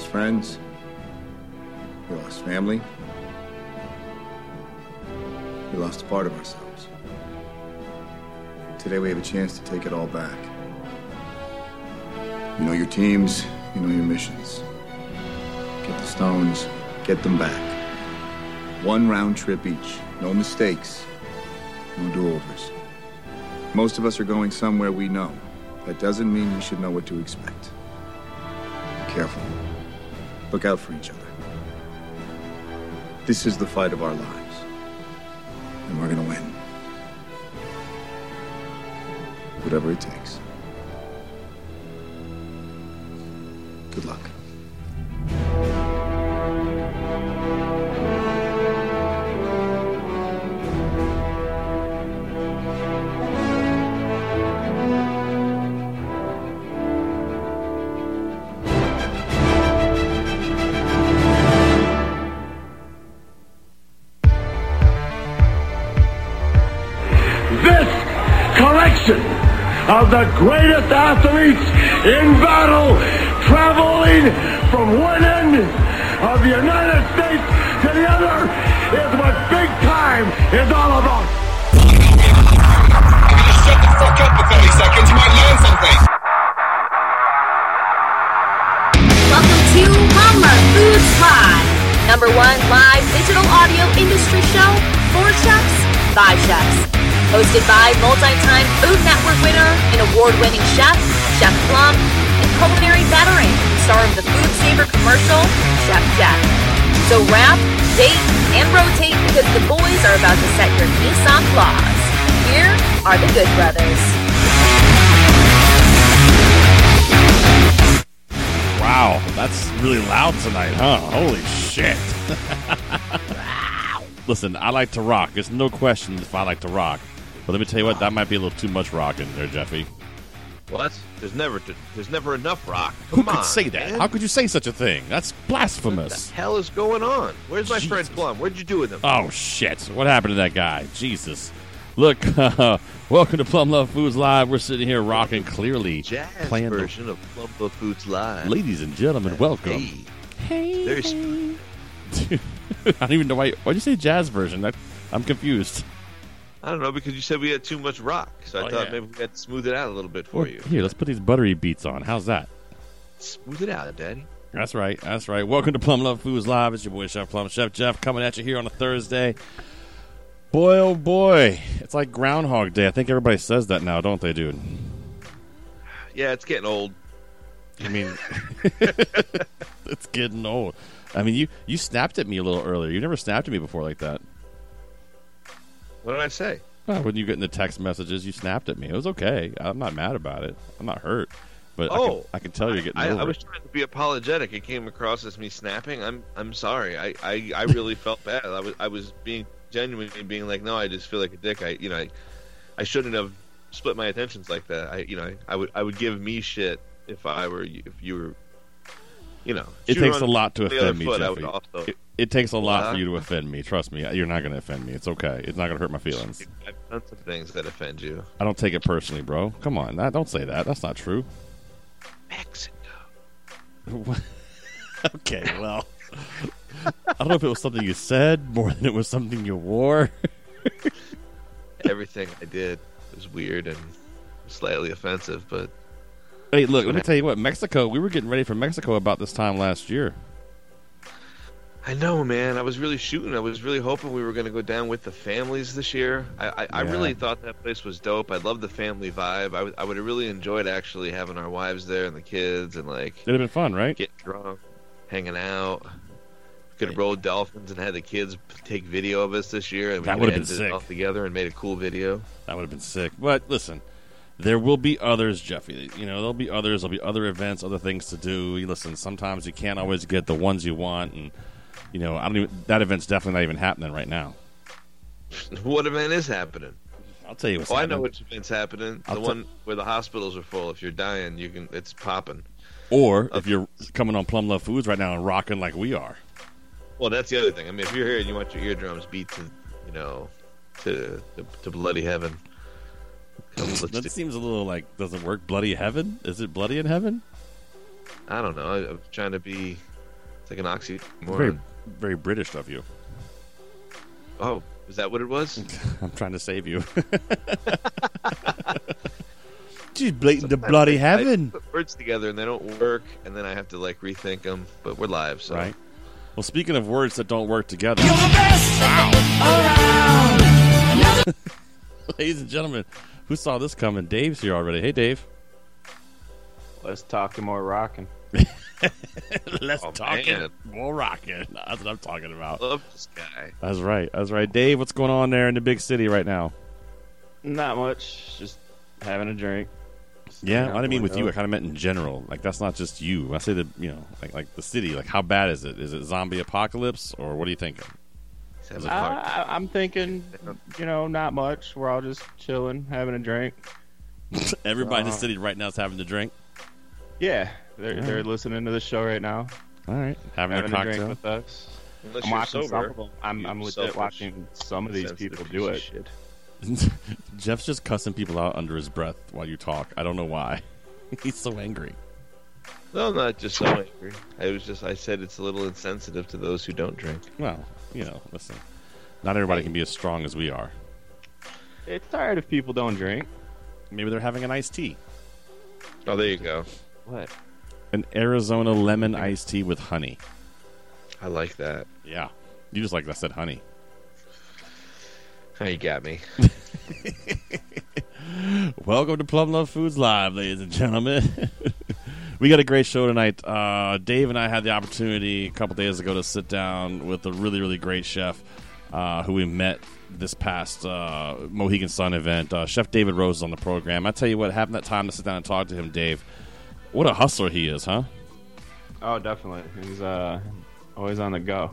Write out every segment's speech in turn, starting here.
lost friends. We lost family. We lost a part of ourselves. Today we have a chance to take it all back. You know your teams, you know your missions. Get the stones, get them back. One round trip each. No mistakes, no do-overs. Most of us are going somewhere we know. That doesn't mean we should know what to expect. Be careful. Look out for each other. This is the fight of our lives. And we're gonna win. Whatever it takes. Good luck. Of the greatest athletes in battle, traveling from one end of the United States to the other, is what big time is all about. Shut the fuck up for 30 seconds, you might learn something. Welcome to Mama Foods Live, #1 live digital audio industry show for chefs by chefs. Hosted by multi-time Food Network winner and award-winning chef, Chef Plum, and culinary veteran, star of the Food Saver commercial, Chef Jeff. So wrap, date, and rotate because the boys are about to set your Nissan claws. Here are the Good Brothers. Wow, that's really loud tonight, huh? Holy shit. Listen, I like to rock. There's no question if I like to rock. But let me tell you what, that might be a little too much rocking there, Jeffy. What? There's never enough rock. Who could say that? Man. How could you say such a thing? That's blasphemous. What the hell is going on? Where's my friend Plum? What'd you do with him? Oh, shit. What happened to that guy? Jesus. Look, welcome to Plum Love Foods Live. We're sitting here rocking clearly. Jazz playing version of Plum Love Foods Live. Ladies and gentlemen, welcome. Hey. There's... Dude, I don't even know why'd you say jazz version? I'm confused. I don't know, because you said we had too much rock. So I thought maybe we had to smooth it out a little bit for you. Here, let's put these buttery beats on. How's that? Smooth it out, Daddy. That's right. That's right. Welcome to Plum Love Foods Live. It's your boy, Chef Plum, Chef Jeff, coming at you here on a Thursday. Boy, oh boy. It's like Groundhog Day. I think everybody says that now, don't they, dude? Yeah, it's getting old. I mean, it's getting old. I mean, you snapped at me a little earlier. You never snapped at me before like that. What did I say? Well, when you get in the text messages, you snapped at me. It was okay. I'm not mad about it. I'm not hurt. But I can tell you're getting over I was trying to be apologetic. It came across as me snapping. I'm sorry. I really felt bad. I was being genuinely being like, no, I just feel like a dick. I shouldn't have split my attentions like that. I would give me shit if you were. It takes a lot to offend me, Jeffy. It takes a lot for you to offend me. Trust me, you're not going to offend me. It's okay. It's not going to hurt my feelings. I've done some things that offend you. I don't take it personally, bro. Come on, don't say that. That's not true. Mexico. Okay, well, I don't know if it was something you said more than it was something you wore. Everything I did was weird and slightly offensive, but... Hey, look, let me tell you what. Mexico, we were getting ready for Mexico about this time last year. I know, man. I was really shooting. I was really hoping we were going to go down with the families this year. I really thought that place was dope. I love the family vibe. I would have really enjoyed actually having our wives there and the kids and like... It'd have been fun, right? Get drunk, hanging out. Could have rolled dolphins and had the kids take video of us this year. And that would have been sick. All together and made a cool video. That would have been sick. But listen, there will be others, Jeffy. There'll be others. There'll be other events, other things to do. Listen, sometimes you can't always get the ones you want, and that event's definitely not even happening right now. What event is happening? I'll tell you what's happening. I know which event's happening. The one where the hospitals are full. If you're dying, it's popping. Or if you're coming on Plum Love Foods right now and rocking like we are. Well, that's the other thing. I mean, if you're here and you want your eardrums beat to bloody heaven. That seems a little like, does it work? Bloody heaven? Is it bloody in heaven? I don't know. I'm trying to be It's like an oxymoron. Very, very British of you. Oh, is that what it was? I'm trying to save you. She's blatant to bloody heaven. I put words together and they don't work, and then I have to like rethink them. But we're live, so Right. Well, speaking of words that don't work together, ladies and gentlemen, who saw this coming? Dave's here already. Hey, Dave. Let's talk more rocking. Let's Oh, talk man. it. More rocking. That's what I'm talking about. love this guy. That's right. That's right. Dave, what's going on there in the big city right now? Not much. Just having a drink. Yeah, I didn't mean with you. I window. kind of meant in general. Like, that's not just you. When I say like the city. Like, how bad is it? Is it zombie apocalypse, or what are you thinking? He's having a hard- I'm thinking, not much. We're all just chilling, having a drink. Everybody in the city right now is having to drink. Yeah, they're listening to the show right now, All right, having a having a drink cocktail. with us. Unless I'm you're watching some sober, of them. I'm you legit selfish, watching some of these sensitive people piece do of it. shit. Jeff's just cussing people out under his breath while you talk. I don't know why. He's so angry. No, I'm not just so angry. I said it's a little insensitive to those who don't drink. Well, listen. Not everybody can be as strong as we are. It's tired if people don't drink. Maybe they're having an iced tea. Oh, there you go. What? An Arizona lemon iced tea with honey. I like that. Yeah. You just like I said honey. Oh, you got me. Welcome to Plum Love Foods Live, ladies and gentlemen. We got a great show tonight. Dave and I had the opportunity a couple days ago to sit down with a really, really great chef who we met this past Mohegan Sun event. Chef David Rose is on the program. I tell you what, having that time to sit down and talk to him, Dave, what a hustler he is, huh? Oh, definitely. He's always on the go.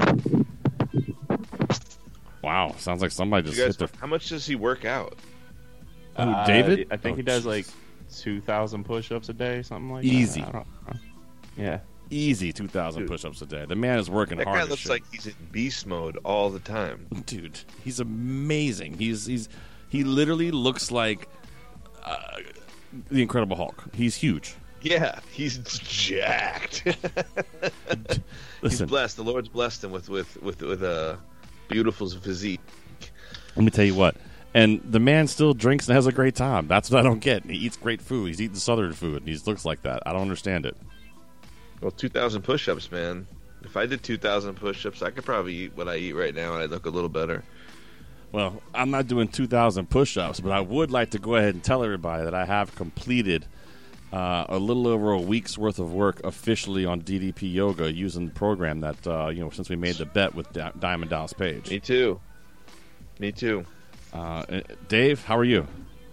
Wow, sounds like somebody just You guys, hit their... how much does he work out? Who, David? I think Oh, he does jeez. like 2,000 push-ups a day, something like Easy. that. I don't know. Yeah. Easy 2,000 push-ups a day. The man is working That hard guy as looks shit. like he's in beast mode all the time. Dude, he's amazing. He literally looks like the Incredible Hulk. He's huge. Yeah, he's jacked. He's Listen, blessed. The Lord's blessed him with a beautiful physique. let me tell you what. And the man still drinks and has a great time. That's what I don't get. He eats great food. He's eating Southern food. And he looks like that. I don't understand it. Well, 2,000 push-ups, man. If I did 2,000 push-ups, I could probably eat what I eat right now, and I'd look a little better. Well, I'm not doing 2,000 push-ups, but I would like to go ahead and tell everybody that I have completed a little over a week's worth of work officially on DDP Yoga using the program that, since we made the bet with Diamond Dallas Page. Me too. Me too. Dave, how are you?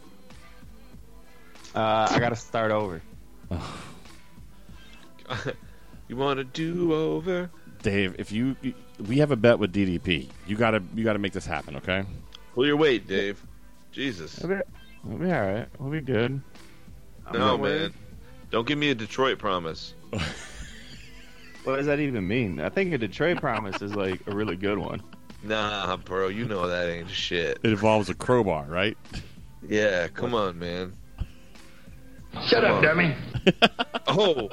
I got to start over. You want to do over? Dave, if we have a bet with DDP. You gotta make this happen, okay? Pull your weight, Dave. Jesus. We'll be all right. We'll be good. No, man. Don't give me a Detroit promise. What does that even mean? I think a Detroit promise is like a really good one. Nah, bro. You know that ain't shit. It involves a crowbar, right? Yeah, come on, man. Shut up, dummy. Oh,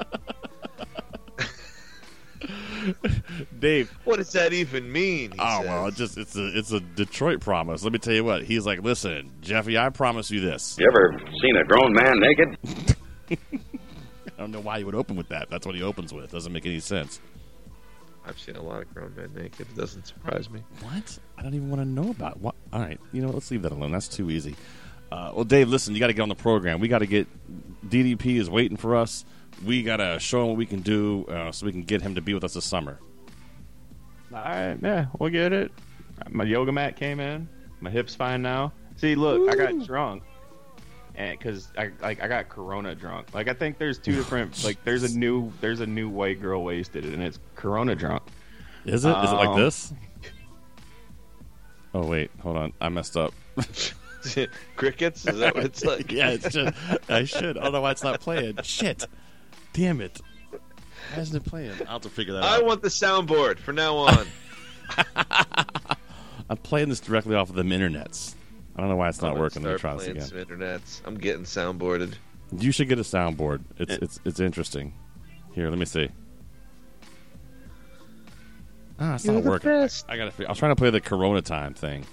Dave. what does that even mean? He Oh says. well, it's a Detroit promise. Let me tell you what. He's like, listen, Jeffy, I promise you this. You ever seen a grown man naked? I don't know why he would open with that. That's what he opens with. Doesn't make any sense. I've seen a lot of grown men naked. It doesn't surprise me. What? I don't even want to know about what. All right, let's leave that alone. That's too easy. Well, Dave, listen, you got to get on the program. We got to get DDP is waiting for us. We got to show him what we can do so we can get him to be with us this summer. All right, yeah, we'll get it. My yoga mat came in. My hip's fine now. See, look, I got drunk, and because I got Corona drunk. Like I think there's two different. Like there's a new white girl wasted, and it's Corona drunk. Is it? Is it like this? Oh wait, hold on. I messed up. Crickets? Is that what it's like? Yeah, it's just, I should. I don't know why it's not playing. Shit. Damn it. Why isn't it playing? I'll have to figure that I out. want the soundboard from now on. I'm playing this directly off of the internets. I don't know why it's not working. Let me try this playing again. some internets. I'm getting soundboarded. You should get a soundboard. It's interesting. Here, let me see. It's not working. I was trying to play the Corona time thing.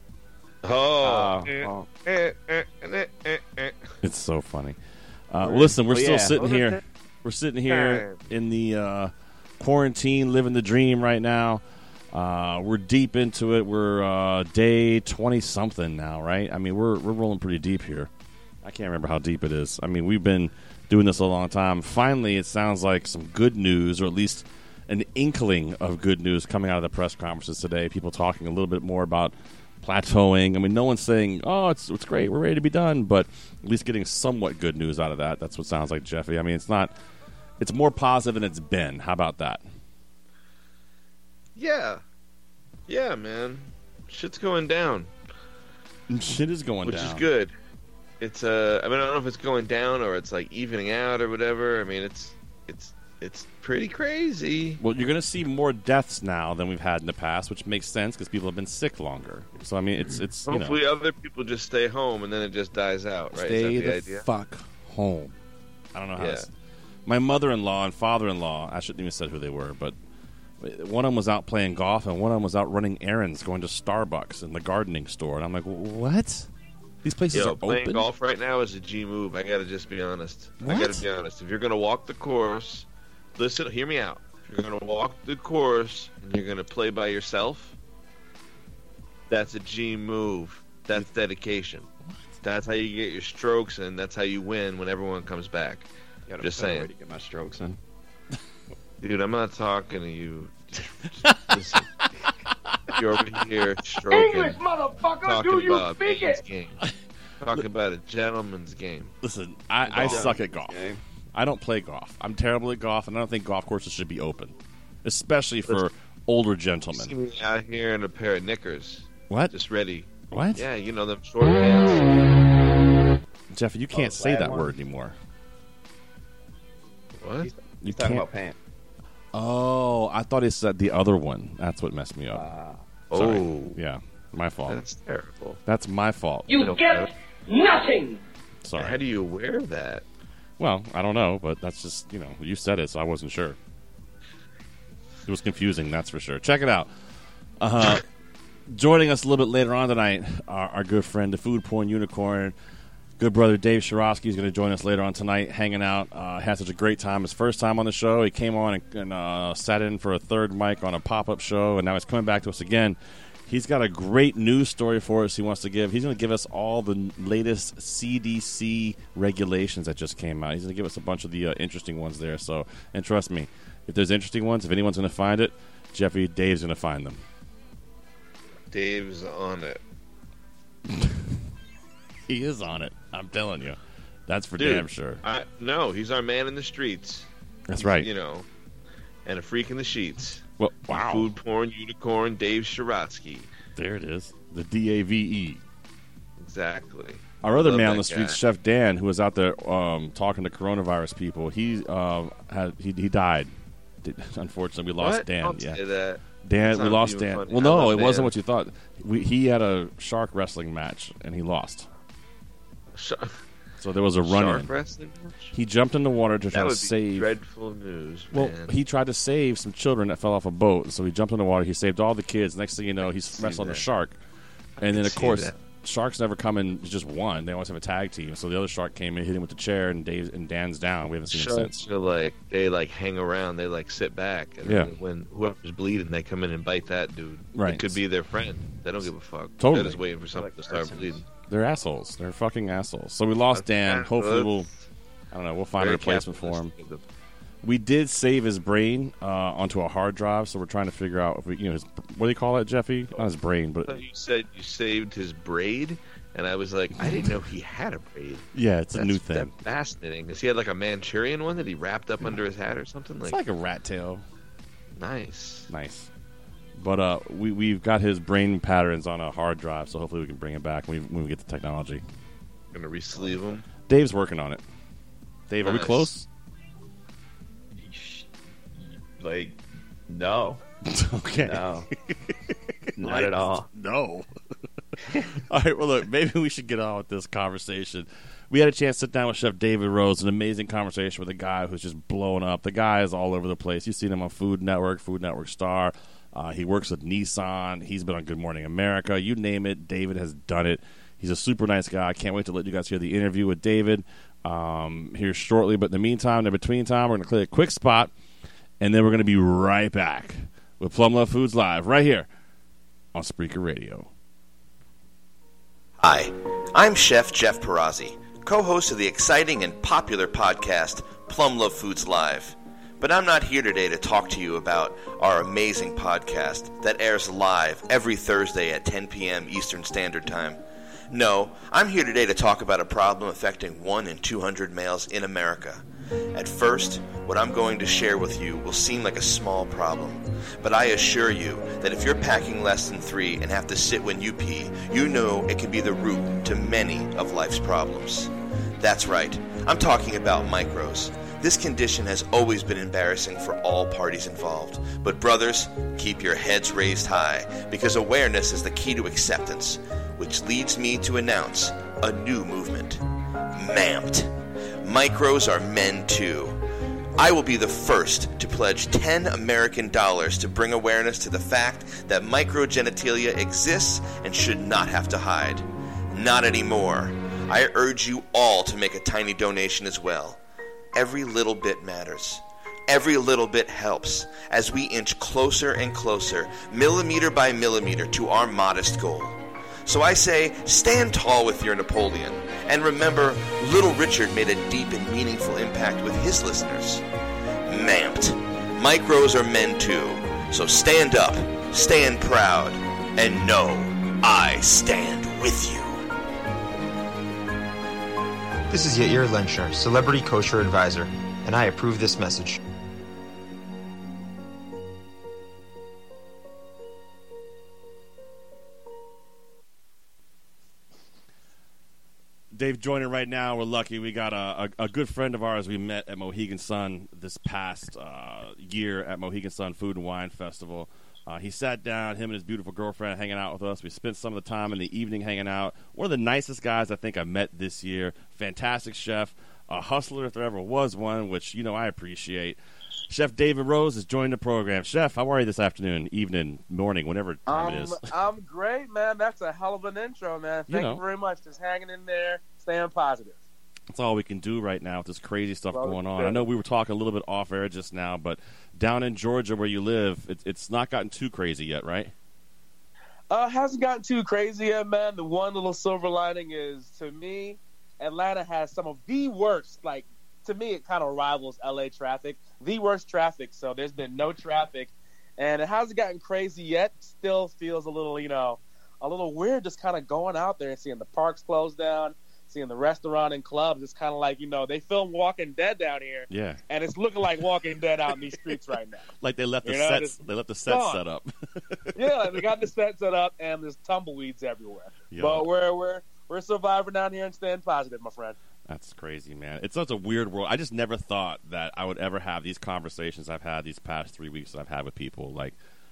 It's so funny. Listen, we're still sitting here. We're sitting here in the quarantine, living the dream right now. We're deep into it. We're day 20-something now, right? I mean, we're rolling pretty deep here. I can't remember how deep it is. I mean, we've been doing this a long time. Finally, it sounds like some good news, or at least an inkling of good news coming out of the press conferences today. People talking a little bit more about plateauing. I mean, no one's saying, oh, it's great, we're ready to be done, but at least getting somewhat good news out of that. That's what sounds like, Jeffy. I mean, it's more positive than it's been. How about that? Yeah, man. Shit's going down. Shit is going down. Which is good. It's I don't know if it's going down or it's like evening out or whatever. I mean, it's pretty crazy. Well, you're going to see more deaths now than we've had in the past, which makes sense because people have been sick longer. So I mean, it's hopefully other people just stay home and then it just dies out, right? Stay Is that the idea? fuck home. I don't know how. My mother-in-law and father-in-law, I shouldn't even said who they were, but one of them was out playing golf and one of them was out running errands, going to Starbucks and the gardening store, and I'm like, what? These places are playing open? golf right now is a G move. I gotta just be honest. What? I gotta be honest. If you're gonna walk the course, listen, hear me out. If you're gonna walk the course and you're gonna play by yourself, that's a G move. That's dedication. That's how you get your strokes in. That's how you win when everyone comes back. Just saying. To get my strokes in. Dude, I'm not talking to you. Listen. You're over here stroking. English, motherfucker, talking do you about speak a it? game. Talking about a gentleman's game. Listen, I suck at golf. I don't play golf. I'm terrible at golf, and I don't think golf courses should be open, especially for older gentlemen. You see me out here in a pair of knickers. What? Just ready. What? Yeah, you know them short pants. Jeff, you can't say that word anymore. What? You Talking can't. about pants. Oh, I thought he said the other one. That's what messed me up. Sorry. Oh. Yeah, my fault. That's terrible. That's my fault. You get nothing. Sorry. How do you wear that? Well, I don't know, but that's just, you said it, so I wasn't sure. It was confusing, that's for sure. Check it out. Joining us a little bit later on tonight, our good friend, the Food Porn Unicorn, good brother Dave Shirosky is going to join us later on tonight, hanging out. Had such a great time. His first time on the show. He came on and sat in for a third mic on a pop-up show, and now he's coming back to us again. He's got a great news story for us he wants to give. He's going to give us all the latest CDC regulations that just came out. He's going to give us a bunch of the interesting ones there. So, and trust me, if there's interesting ones, if anyone's going to find it, Dave's going to find them. Dave's on it. He is on it. I'm telling you. That's for Dude, damn sure. No, he's our man in the streets. That's right. And a freak in the sheets. Well, wow. Food Porn Unicorn Dave Shiratsky. There it is. The DAVE. Exactly. Our other Love man on that the streets, guy. Chef Dan, who was out there talking to coronavirus people, he died. Unfortunately, we lost What? Dan. Don't Yeah, say that. Dan. That's We not lost even Dan. funny. Well, I no, love it wasn't Dan. what you thought. He had a shark wrestling match and he lost. So there was a run-in. Shark wrestling match? He jumped in the water to That try to would be save. dreadful news, Well, man. he tried to save some children that fell off a boat. So he jumped in the water. He saved all the kids. Next thing you know, he's see wrestling a that. shark. And then, of see course, that. sharks never come in just one. They always have a tag team. So the other shark came in, hit him with the chair, and Dan's down. We haven't seen him since. Sharks are they hang around. They sit back. And Yeah. then when whoever's bleeding, they come in and bite that dude. Right. It could be their friend. They don't give a fuck. Totally. They're just waiting for something to start bleeding. They're assholes. They're fucking assholes. So we lost Dan. Hopefully we'll find a replacement for him. We did save his brain onto a hard drive, so we're trying to figure out if we, his, what do you call it, Jeffy? Not his brain, I but thought you said you saved his braid, and I was like, I didn't know he had a braid. yeah, it's a new thing. That's fascinating. Does he have like a Manchurian one that he wrapped up under his hat or something? It's like a rat tail. Nice. But we've got his brain patterns on a hard drive, so hopefully we can bring it back when we get the technology. Gonna re-sleeve him. Dave's working on it. Dave, are we Nice. close? Like, no. Okay. No. Not at all. No. All right, well, look, maybe we should get on with this conversation. We had a chance to sit down with Chef David Rose, an amazing conversation with a guy who's just blowing up. The guy is all over the place. You've seen him on Food Network Star. He works with Nissan. He's been on Good Morning America. You name it, David has done it. He's a super nice guy. I can't wait to let you guys hear the interview with David here shortly. But in the meantime, in between time, we're going to play a quick spot, and then we're going to be right back with Plum Love Foods Live right here on Spreaker Radio. Hi, I'm Chef Jeff Perazzi, co-host of the exciting and popular podcast Plum Love Foods Live. But I'm not here today to talk to you about our amazing podcast that airs live every Thursday at 10 p.m. Eastern Standard Time. No, I'm here today to talk about a problem affecting 1 in 200 males in America. At first, what I'm going to share with you will seem like a small problem, but I assure you that if you're packing less than 3 and have to sit when you pee, you know it can be the root to many of life's problems. That's right, I'm talking about micros. This condition has always been embarrassing for all parties involved. But brothers, keep your heads raised high, because awareness is the key to acceptance, which leads me to announce a new movement. MAMPed. Micros are men too. I will be the first to pledge $10 American to bring awareness to the fact that microgenitalia exists and should not have to hide. Not anymore. I urge you all to make a tiny donation as well. Every little bit matters. Every little bit helps as we inch closer and closer, millimeter by millimeter, to our modest goal. So I say, stand tall with your Napoleon. And remember, Little Richard made a deep and meaningful impact with his listeners. MAMPed. Micros are men too. So stand up, stand proud, and know I stand with you. This is Yair Lenchner, Celebrity Kosher Advisor, and I approve this message. Dave joining right now. We're lucky. We got a good friend of ours we met at Mohegan Sun this past year at Mohegan Sun Food and Wine Festival. He sat down, him and his beautiful girlfriend hanging out with us. We spent some of the time in the evening hanging out. One of the nicest guys I think I met this year. Fantastic chef, a hustler if there ever was one, which, you know, I appreciate. Chef David Rose has joined the program. Chef, how are you this afternoon, evening, morning, whatever time it is? I'm great, man. That's a hell of an intro, man. Thank you very much. Just hanging in there, staying positive. That's all we can do right now with this crazy stuff going on. I know we were talking a little bit off air just now, but down in Georgia where you live, it's not gotten too crazy yet, right? Hasn't gotten too crazy yet, man. The one little silver lining is, to me, Atlanta has some of the worst, like, to me, it kind of rivals L.A. traffic, the worst traffic. So there's been no traffic, and it hasn't gotten crazy yet. Still feels a little, a little weird just kind of going out there and seeing the parks closed down, seeing the restaurant and clubs. It's kind of like, they filmed Walking Dead down here. Yeah. And it's looking like Walking Dead out in these streets right now. Like they left the set set up. Yeah, they got the set set up, and there's tumbleweeds everywhere. Yeah. But we're surviving down here and staying positive, my friend. That's crazy, man. It's such a weird world. I just never thought that I would ever have these conversations I've had these past 3 weeks that I've had with people. Like,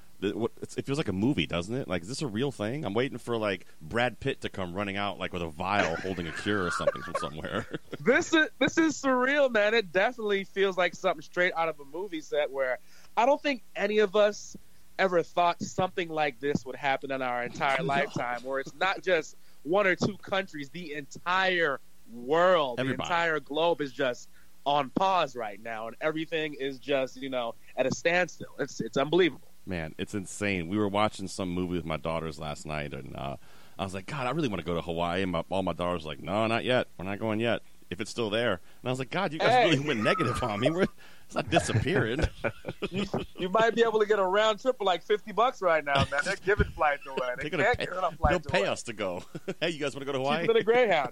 it feels like a movie, doesn't it? Like, is this a real thing? I'm waiting for, like, Brad Pitt to come running out, like, with a vial holding a cure or something from somewhere. This is surreal, man. It definitely feels like something straight out of a movie set where I don't think any of us ever thought something like this would happen in our entire lifetime, where it's not just 1 or 2 countries, the entire world, the entire globe is just on pause right now, and everything is just, at a standstill. It's unbelievable. Man, it's insane. We were watching some movie with my daughters last night, and I was like, God, I really want to go to Hawaii. And all my daughters were like, no, not yet. We're not going yet. If it's still there. And I was like, God, you guys really went negative on me. It's not disappearing. you might be able to get a round trip for like $50 right now, man. They're giving flights away. They'll pay us to go. Hey, you guys want to go to Hawaii? Cheaper than a Greyhound.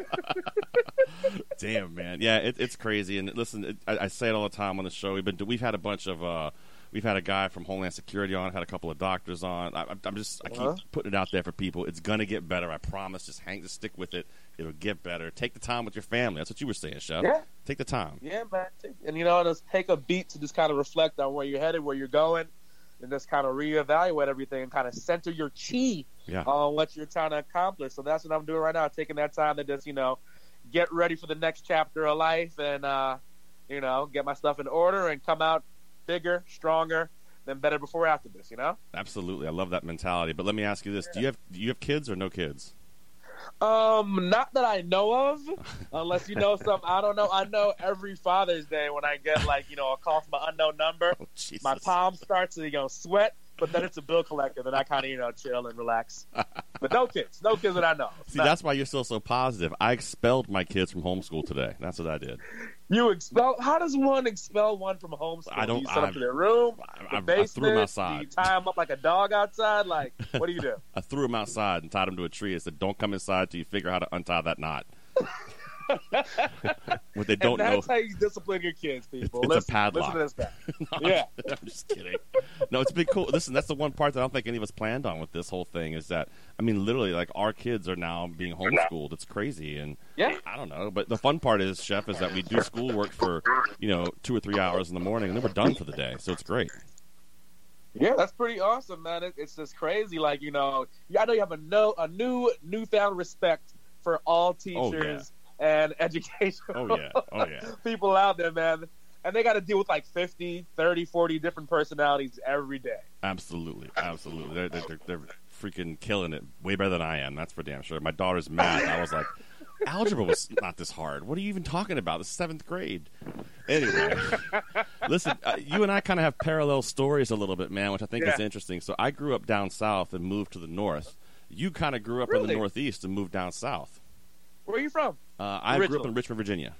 Damn, man. Yeah, it's crazy. And listen, I say it all the time on the show. We've had a bunch of we've had a guy from Homeland Security on, had a couple of doctors on. I keep putting it out there for people. It's gonna get better. I promise. Just stick with it. It'll get better. Take the time with your family. That's what you were saying, Chef. Yeah. Take the time. Yeah, man. And just take a beat to just kind of reflect on where you're headed, where you're going, and just kind of reevaluate everything and kind of center your chi on what you're trying to accomplish. So that's what I'm doing right now, taking that time to just, get ready for the next chapter of life and, get my stuff in order and come out bigger, stronger, than better before or after this, you know? Absolutely. I love that mentality. But let me ask you this. Do you have kids or no kids? Not that I know of, unless you know some. I don't know. I know every Father's Day when I get a call from an unknown number, my palm starts to sweat. But then it's a bill collector, then I kind of chill and relax. But no kids that I know of. See, that's why you're still so positive. I expelled my kids from homeschool today. That's what I did. You expel? How does one expel one from homeschool? I don't. Do you set up to their room, the basement? I threw them outside. Do you tie them up like a dog outside? Like, what do you do? I threw them outside and tied them to a tree. I said, "Don't come inside till you figure out how to untie that knot." What they don't and that's know. how you discipline your kids, people. It's a padlock. Listen to this guy. No, yeah, I'm just kidding. No, it's been cool. Listen, that's the one part that I don't think any of us planned on with this whole thing is that, I mean, literally, like, our kids are now being homeschooled. It's crazy. And I don't know. But the fun part is, Chef, is that we do schoolwork for, 2 or 3 hours in the morning, and then we're done for the day. So it's great. Yeah, that's pretty awesome, man. It's just crazy. Like, I know you have a newfound respect for all teachers and education. People out there, man. And they got to deal with like 50, 30, 40 different personalities every day. Absolutely. They're freaking killing it. Way better than I am. That's for damn sure. My daughter's math. I was like, algebra was not this hard. What are you even talking about? It's 7th grade. Anyway, listen, you and I kind of have parallel stories a little bit, man, which I think is interesting. So I grew up down south and moved to the north. You kind of grew up in the northeast and moved down south. Where are you from? I grew up in Richmond, Virginia.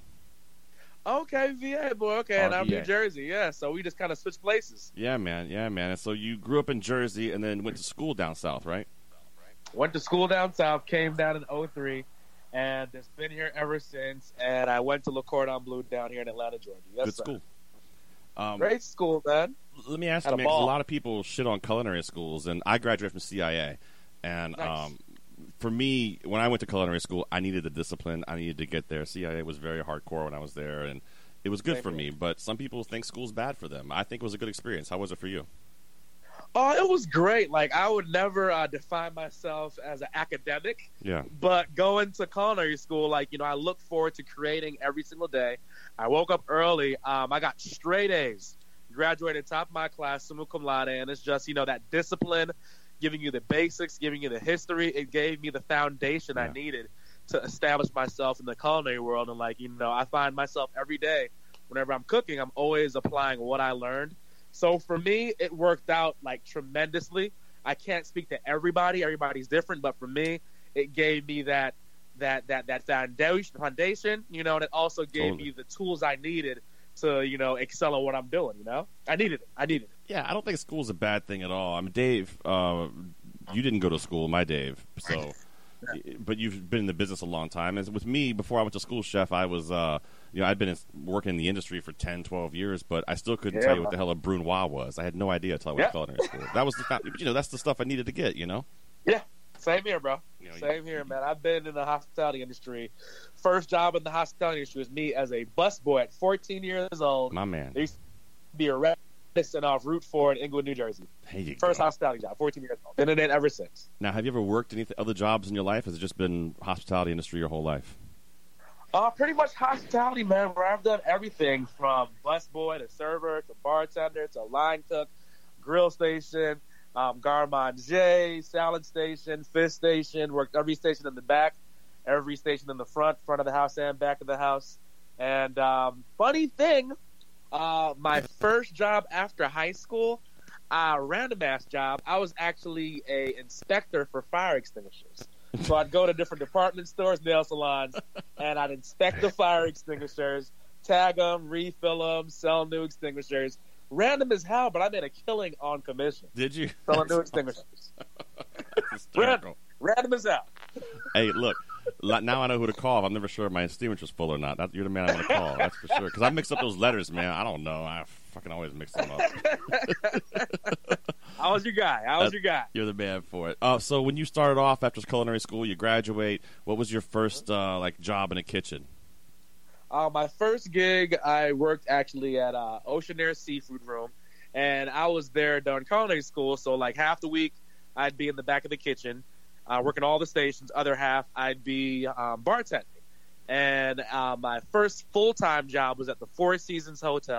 Okay, VA boy. Okay, and I'm New Jersey. Yeah, so we just kind of switched places. Yeah, man. And so you grew up in Jersey and then went to school down south, right? Went to school down south, came down in 2003, and it's been here ever since. And I went to Le Cordon Bleu down here in Atlanta, Georgia. Yes, Good school. Great school, man. Let me ask you, man, 'cause a lot of people shit on culinary schools, and I graduated from CIA. And for me, when I went to culinary school, I needed the discipline. I needed to get there. CIA was very hardcore when I was there, and it was good for me. But some people think school's bad for them. I think it was a good experience. How was it for you? Oh, it was great. Like, I would never define myself as an academic. Yeah. But going to culinary school, like, I look forward to creating every single day. I woke up early. I got straight A's. Graduated top of my class, summa cum laude, and it's just, that discipline, giving you the basics, giving you the history. It gave me the foundation I needed to establish myself in the culinary world. And, I find myself every day, whenever I'm cooking, I'm always applying what I learned. So for me, it worked out, tremendously. I can't speak to everybody. Everybody's different. But for me, it gave me that foundation, and it also gave me the tools I needed to, excel at what I'm doing, I needed it. Yeah, I don't think school's a bad thing at all. I mean, Dave, you didn't go to school, my Dave, so, but you've been in the business a long time. And with me, before I went to school, Chef, I was, I'd been working in the industry for 10, 12 years, but I still couldn't tell you what the hell a brunoise was. I had no idea until I went to culinary school. That was that's the stuff I needed to get, Yeah. Same here, bro. Same here, man. I've been in the hospitality industry. First job in the hospitality industry was me as a busboy at 14 years old. My man. There used to be a restaurant off Route 4 in Inglewood, New Jersey. First hospitality job, 14 years old. Been in it ever since. Now, have you ever worked any other jobs in your life? Has it just been hospitality industry your whole life? Pretty much hospitality, man, where I've done everything from busboy to server to bartender to line cook, grill station, garde-manger, salad station, fish station, worked every station in the back, every station in the front of the house and back of the house. And funny thing, my first job after high school, random ass job, I was actually a inspector for fire extinguishers. So I'd go to different department stores, nail salons, and I'd inspect the fire extinguishers, tag them, refill them, sell new extinguishers. Random as hell, but I made a killing on commission. Did you? Selling new extinguishers. Random as hell. Hey, look. Now I know who to call if I'm never sure if my extinguisher's full or not. You're the man I want to call. That's for sure. Because I mix up those letters, man. I don't know. I fucking always mix them up. I was your guy. You're the man for it. So when you started off after culinary school, you graduate. What was your first job in a kitchen? My first gig, I worked actually at Oceanair Seafood Room, and I was there during culinary school. So half the week, I'd be in the back of the kitchen, working all the stations. Other half, I'd be bartending. And my first full-time job was at the Four Seasons Hotel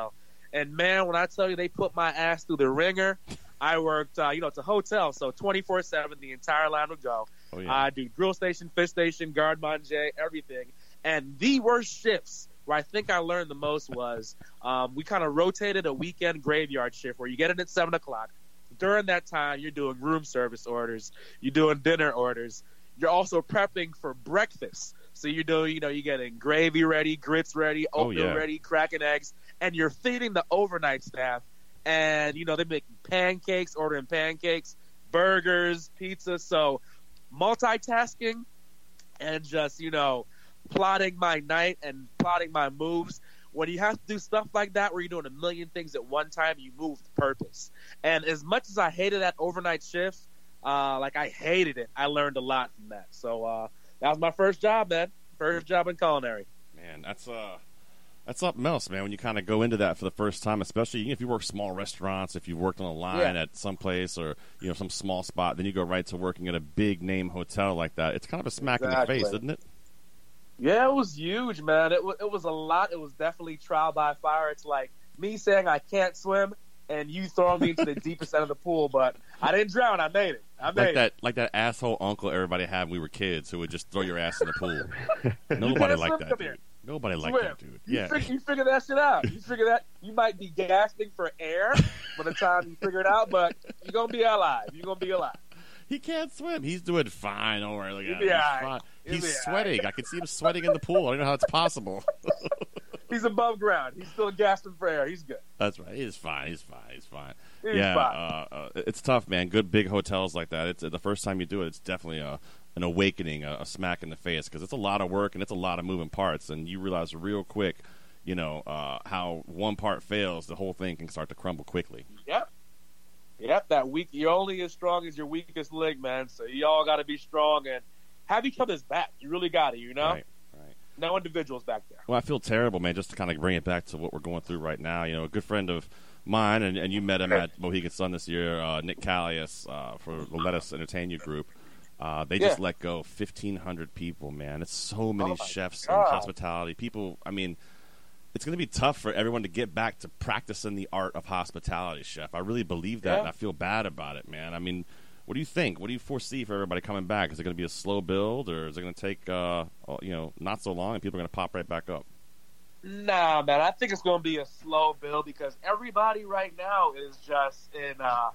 And man, when I tell you they put my ass through the ringer, I worked, it's a hotel, so 24/7, the entire line would go. Oh, yeah. I do grill station, fish station, garde manger, everything. And the worst shifts where I think I learned the most was we kind of rotated a weekend graveyard shift where you get in at 7 o'clock. During that time, you're doing room service orders. You're doing dinner orders. You're also prepping for breakfast. So you're doing, you're getting gravy ready, grits ready, oatmeal ready, cracking eggs, and you're feeding the overnight staff. And, they're making pancakes, ordering pancakes, burgers, pizza. So multitasking and just, plotting my night and plotting my moves. When you have to do stuff like that where you're doing a million things at one time, you move with purpose. And as much as I hated that overnight shift, I hated it, I learned a lot from that. So that was my first job, man. First job in culinary. Man, that's something else, man, when you kind of go into that for the first time, especially if you work small restaurants, if you've worked on a line at some place or, some small spot, then you go right to working at a big-name hotel like that. It's kind of a smack in the face, isn't it? Yeah, it was huge, man. It was a lot. It was definitely trial by fire. It's like me saying I can't swim and you throwing me into the deepest end of the pool, but I didn't drown. I made it. Like that asshole uncle everybody had when we were kids who would just throw your ass in the pool. Nobody liked that, dude. Nobody liked that, dude. You figure that shit out. You figure that you might be gasping for air by the time you figure it out, but you're gonna be alive. He can't swim. He's doing fine. Don't worry. Look at him. He's fine. He's sweating. I can see him sweating in the pool. I don't know how it's possible. He's above ground. He's still gasping for air. He's good. That's right. He's fine. He's fine. Fine. It's tough, man. Good big hotels like that. It's the first time you do it. It's definitely an awakening, a smack in the face, because it's a lot of work and it's a lot of moving parts, and you realize real quick, how one part fails, the whole thing can start to crumble quickly. Yep, you're only as strong as your weakest link, man. So you all got to be strong and have each other's back. You really got to, Right. No individuals back there. Well, I feel terrible, man, just to kind of bring it back to what we're going through right now. A good friend of mine, and you met him at Mohegan Sun this year, Nick Callius for the Let Us Entertain You group. They just let go 1,500 people, man. It's so many chefs and hospitality. People, it's going to be tough for everyone to get back to practicing the art of hospitality, Chef. I really believe that, and I feel bad about it, man. What do you think? What do you foresee for everybody coming back? Is it going to be a slow build, or is it going to take, not so long, and people are going to pop right back up? Nah, man. I think it's going to be a slow build because everybody right now is just in,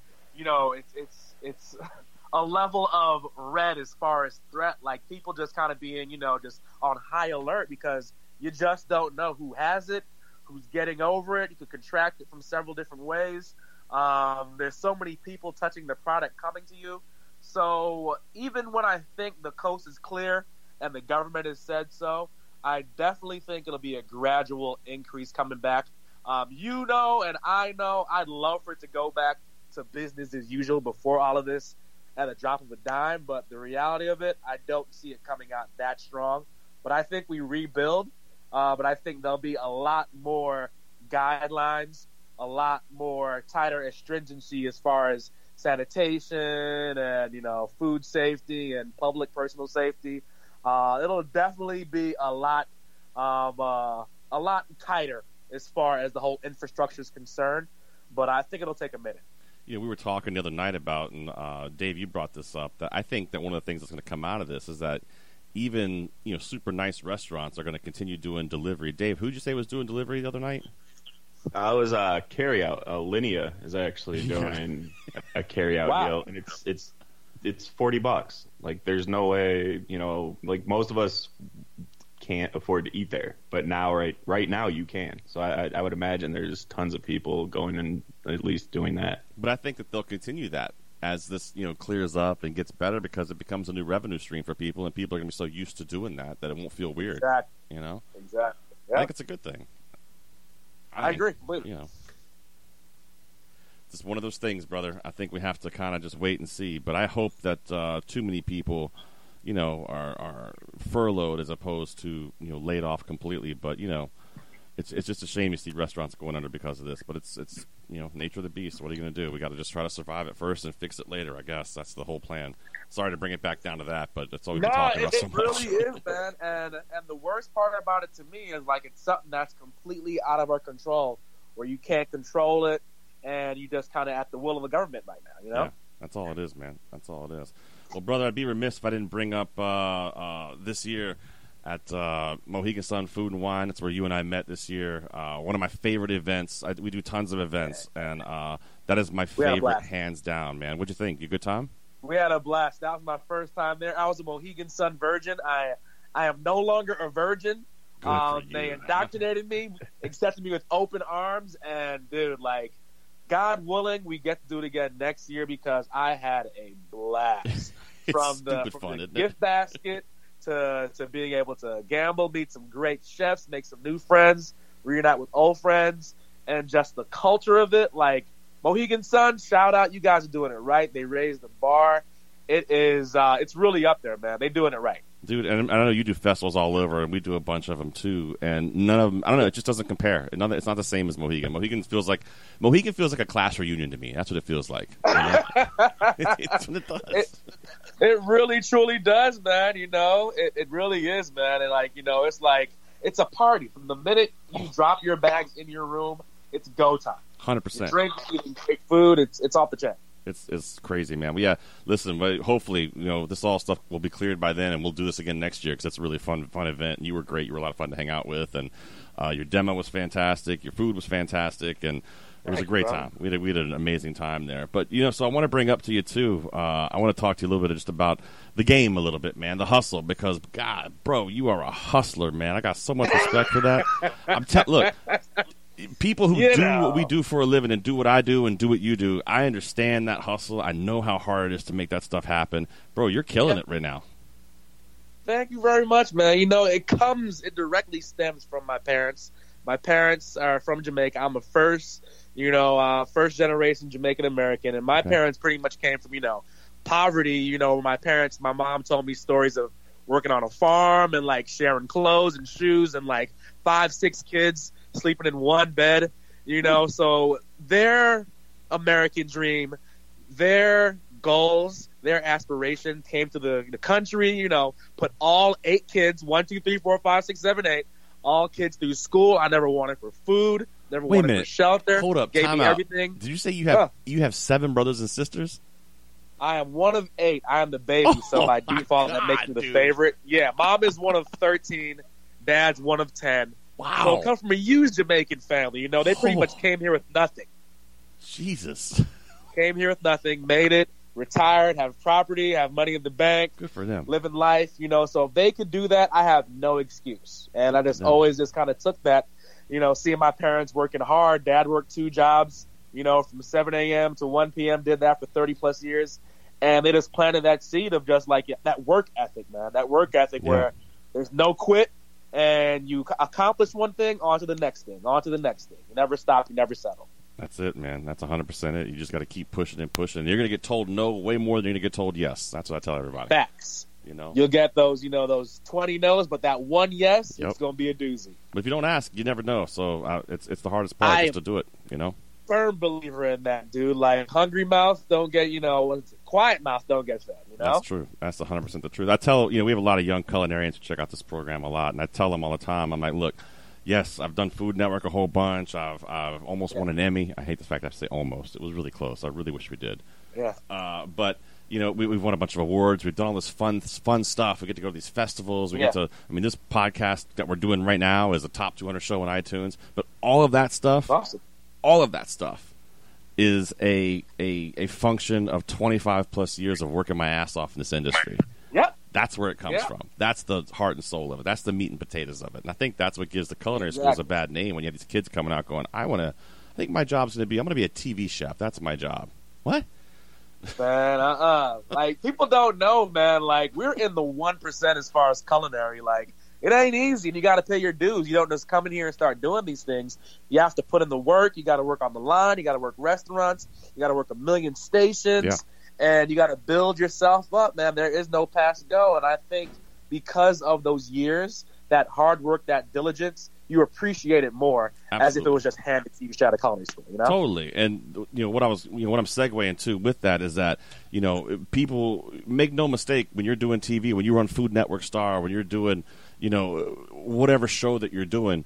it's a level of red as far as threat. Like people just kind of being, just on high alert because you just don't know who has it, who's getting over it. You could contract it from several different ways. There's so many people touching the product coming to you. So even when I think the coast is clear and the government has said so, I definitely think it'll be a gradual increase coming back. And I know I'd love for it to go back to business as usual before all of this at a drop of a dime. But the reality of it, I don't see it coming out that strong. But I think we rebuild. But I think there'll be a lot more guidelines, a lot more tighter astringency as far as sanitation and, food safety and public personal safety. It'll definitely be a lot tighter as far as the whole infrastructure is concerned. But I think it'll take a minute. We were talking the other night about, and Dave, you brought this up, that I think that one of the things that's going to come out of this is that even, super nice restaurants are going to continue doing delivery. Dave, who'd you say was doing delivery the other night? I was carryout. Linea is actually doing a carryout deal, and it's $40. Like, there's no way, like most of us can't afford to eat there, but now right now you can. So I would imagine there's tons of people going and at least doing that. But I think that they'll continue that as this clears up and gets better, because it becomes a new revenue stream for people, and people are going to be so used to doing that it won't feel weird. Exactly. Exactly. I think it's a good thing. I agree completely. It's just one of those things, brother. I think we have to kind of just wait and see. But I hope that too many people, are furloughed as opposed to laid off completely. But it's just a shame you see restaurants going under because of this. But it's nature of the beast. What are you going to do? We got to just try to survive it first and fix it later. I guess that's the whole plan. Sorry to bring it back down to that, but that's all we've been talking about so much. It really is, man. And the worst part about it to me is like it's something that's completely out of our control. where you can't control it, and you just kind of at the will of the government right now, you know? Yeah, that's all it is, man. That's all it is. Well, brother, I'd be remiss if I didn't bring up this year at Mohegan Sun Food and Wine. That's where you and I met this year. One of my favorite events. We do tons of events, and that is my favorite, hands down, man. What'd you think? You good time? We had a blast. That was my first time there. I was a Mohegan Sun virgin. I am no longer a virgin. They indoctrinated me, accepted me with open arms, and dude, like, God willing, we get to do it again next year because I had a blast. From the gift basket to being able to gamble, meet some great chefs, make some new friends, reunite with old friends, and just the culture of it. Like, Mohegan Sun, shout out, you guys are doing it right. They raised the bar. It is, it's really up there, man. They're doing it right. Dude, and I know you do festivals all over, and we do a bunch of them too, and none of them, I don't know, it just doesn't compare. It's not the same as Mohegan. Mohegan feels like a class reunion to me. That's what it feels like. You know? It's what it does. It really, truly does, man. You know, it really is, man. And, like, you know, it's like, it's a party. From the minute you drop your bags in your room, it's go time. 100%. Drink, eating great food, it's off the chain. It's crazy, man. But yeah, listen, but hopefully, you know, this all stuff will be cleared by then, and we'll do this again next year because it's a really fun event. And you were great. You were a lot of fun to hang out with, and your demo was fantastic. Your food was fantastic, and it was a great time. We had an amazing time there. But, you know, so I want to bring up to you, too, I want to talk to you a little bit just about the game a little bit, man, the hustle, because, God, bro, you are a hustler, man. I got so much respect for that. Look, people who do what we do for a living and do what I do and do what you do, I understand that hustle. I know how hard it is to make that stuff happen. Bro, you're killing it right now. Thank you very much, man. You know, it directly stems from my parents. My parents are from Jamaica. I'm a first generation Jamaican American, and my parents pretty much came from, you know, poverty. You know, my mom told me stories of working on a farm and, like, sharing clothes and shoes and, like, 5-6 kids sleeping in one bed, you know. So their American dream, their goals, their aspiration came to the country, you know, put all 8 kids, 1, 2, 3, 4, 5, 6, 7, 8, all kids through school. I never wanted for food, never wanted for shelter. Hold up, gave time me out. Everything. Did you say you have 7 brothers and sisters? I am one of 8. I am the baby, so by default that makes me the favorite. Yeah, mom is one of 13, dad's one of 10. Wow. So I come from a huge Jamaican family. You know, they pretty much came here with nothing. Jesus. Came here with nothing, made it, retired, have property, have money in the bank. Good for them. Living life, you know. So if they could do that, I have no excuse. And I just always just kind of took that, you know, seeing my parents working hard. Dad worked 2 jobs, you know, from 7 a.m. to 1 p.m., did that for 30-plus years. And they just planted that seed of just, like, that work ethic, man. That work ethic where there's no quit. And you accomplish one thing, on to the next thing, on to the next thing. You never stop, you never settle. That's it, man. That's 100% it. You just got to keep pushing and pushing. You're going to get told no way more than you're going to get told yes. That's what I tell everybody. Facts. You know, you'll get those, you know, those 20 no's, but that one yes, it's going to be a doozy. But if you don't ask, you never know. So it's the hardest part just to do it, you know. Firm believer in that, dude. Like, hungry mouth don't get, you know, quiet mouth don't get fed, you know? That's true. That's 100% the truth. I tell, you know, we have a lot of young culinarians who check out this program a lot, and I tell them all the time, I'm like, look, yes, I've done Food Network a whole bunch. I've almost won an Emmy. I hate the fact I say almost. It was really close. I really wish we did. Yeah. But, you know, we've won a bunch of awards. We've done all this fun stuff. We get to go to these festivals. We get to, I mean, this podcast that we're doing right now is a top 200 show on iTunes. But all of that stuff, all of that stuff is a function of 25-plus years of working my ass off in this industry. Yep. That's where it comes from. That's the heart and soul of it. That's the meat and potatoes of it. And I think that's what gives the culinary schools a bad name when you have these kids coming out going, I think my job's going to be a TV chef. That's my job. What? Man, like, people don't know, man. Like, we're in the 1% as far as culinary. Like, it ain't easy, and you got to pay your dues. You don't just come in here and start doing these things. You have to put in the work. You got to work on the line. You got to work restaurants. You got to work a million stations, and you got to build yourself up, man. There is no pass to go, and I think because of those years, that hard work, that diligence, you appreciate it more as if it was just handed to you straight out of culinary school, you know? Totally. And what I'm segueing to with that is that, you know, people make no mistake when you're doing TV, when you run Food Network Star, when you're doing, you know, whatever show that you're doing,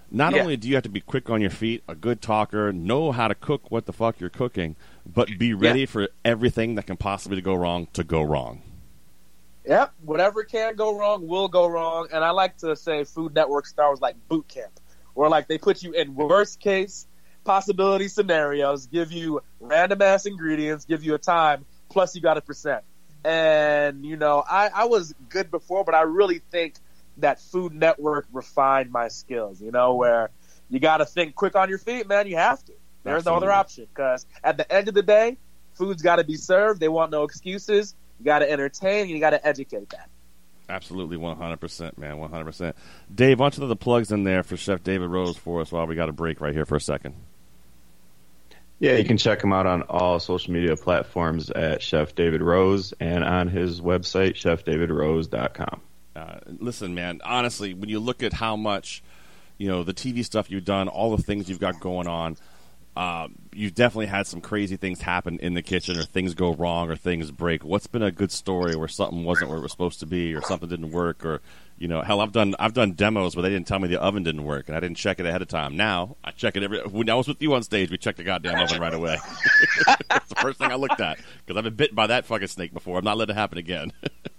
not only do you have to be quick on your feet, a good talker, know how to cook what the fuck you're cooking, but be ready for everything that can possibly go wrong to go wrong. Yep, whatever can go wrong will go wrong. And I like to say Food Network Star was like boot camp, where like they put you in worst case possibility scenarios, give you random ass ingredients, give you a time, plus you got a percent. And, you know, I was good before, but I really think that Food Network refined my skills, you know, where you got to think quick on your feet, man. You have to. There's no other option, because at the end of the day, food's got to be served. They want no excuses. You got to entertain, and you got to educate that. Absolutely, 100%, man, 100%. Dave, why don't you throw the plugs in there for Chef David Rose for us while we got a break right here for a second? Yeah, you can check him out on all social media platforms at Chef David Rose and on his website, chefdavidrose.com. Listen, man, honestly, when you look at how much, you know, the TV stuff you've done, all the things you've got going on, you've definitely had some crazy things happen in the kitchen, or things go wrong, or things break. What's been a good story where something wasn't where it was supposed to be, or something didn't work, or, you know, hell, I've done demos where they didn't tell me the oven didn't work, and I didn't check it ahead of time. Now I check it when I was with you on stage, we checked the goddamn oven right away. That's the first thing I looked at, because I've been bitten by that fucking snake before. I'm not letting it happen again.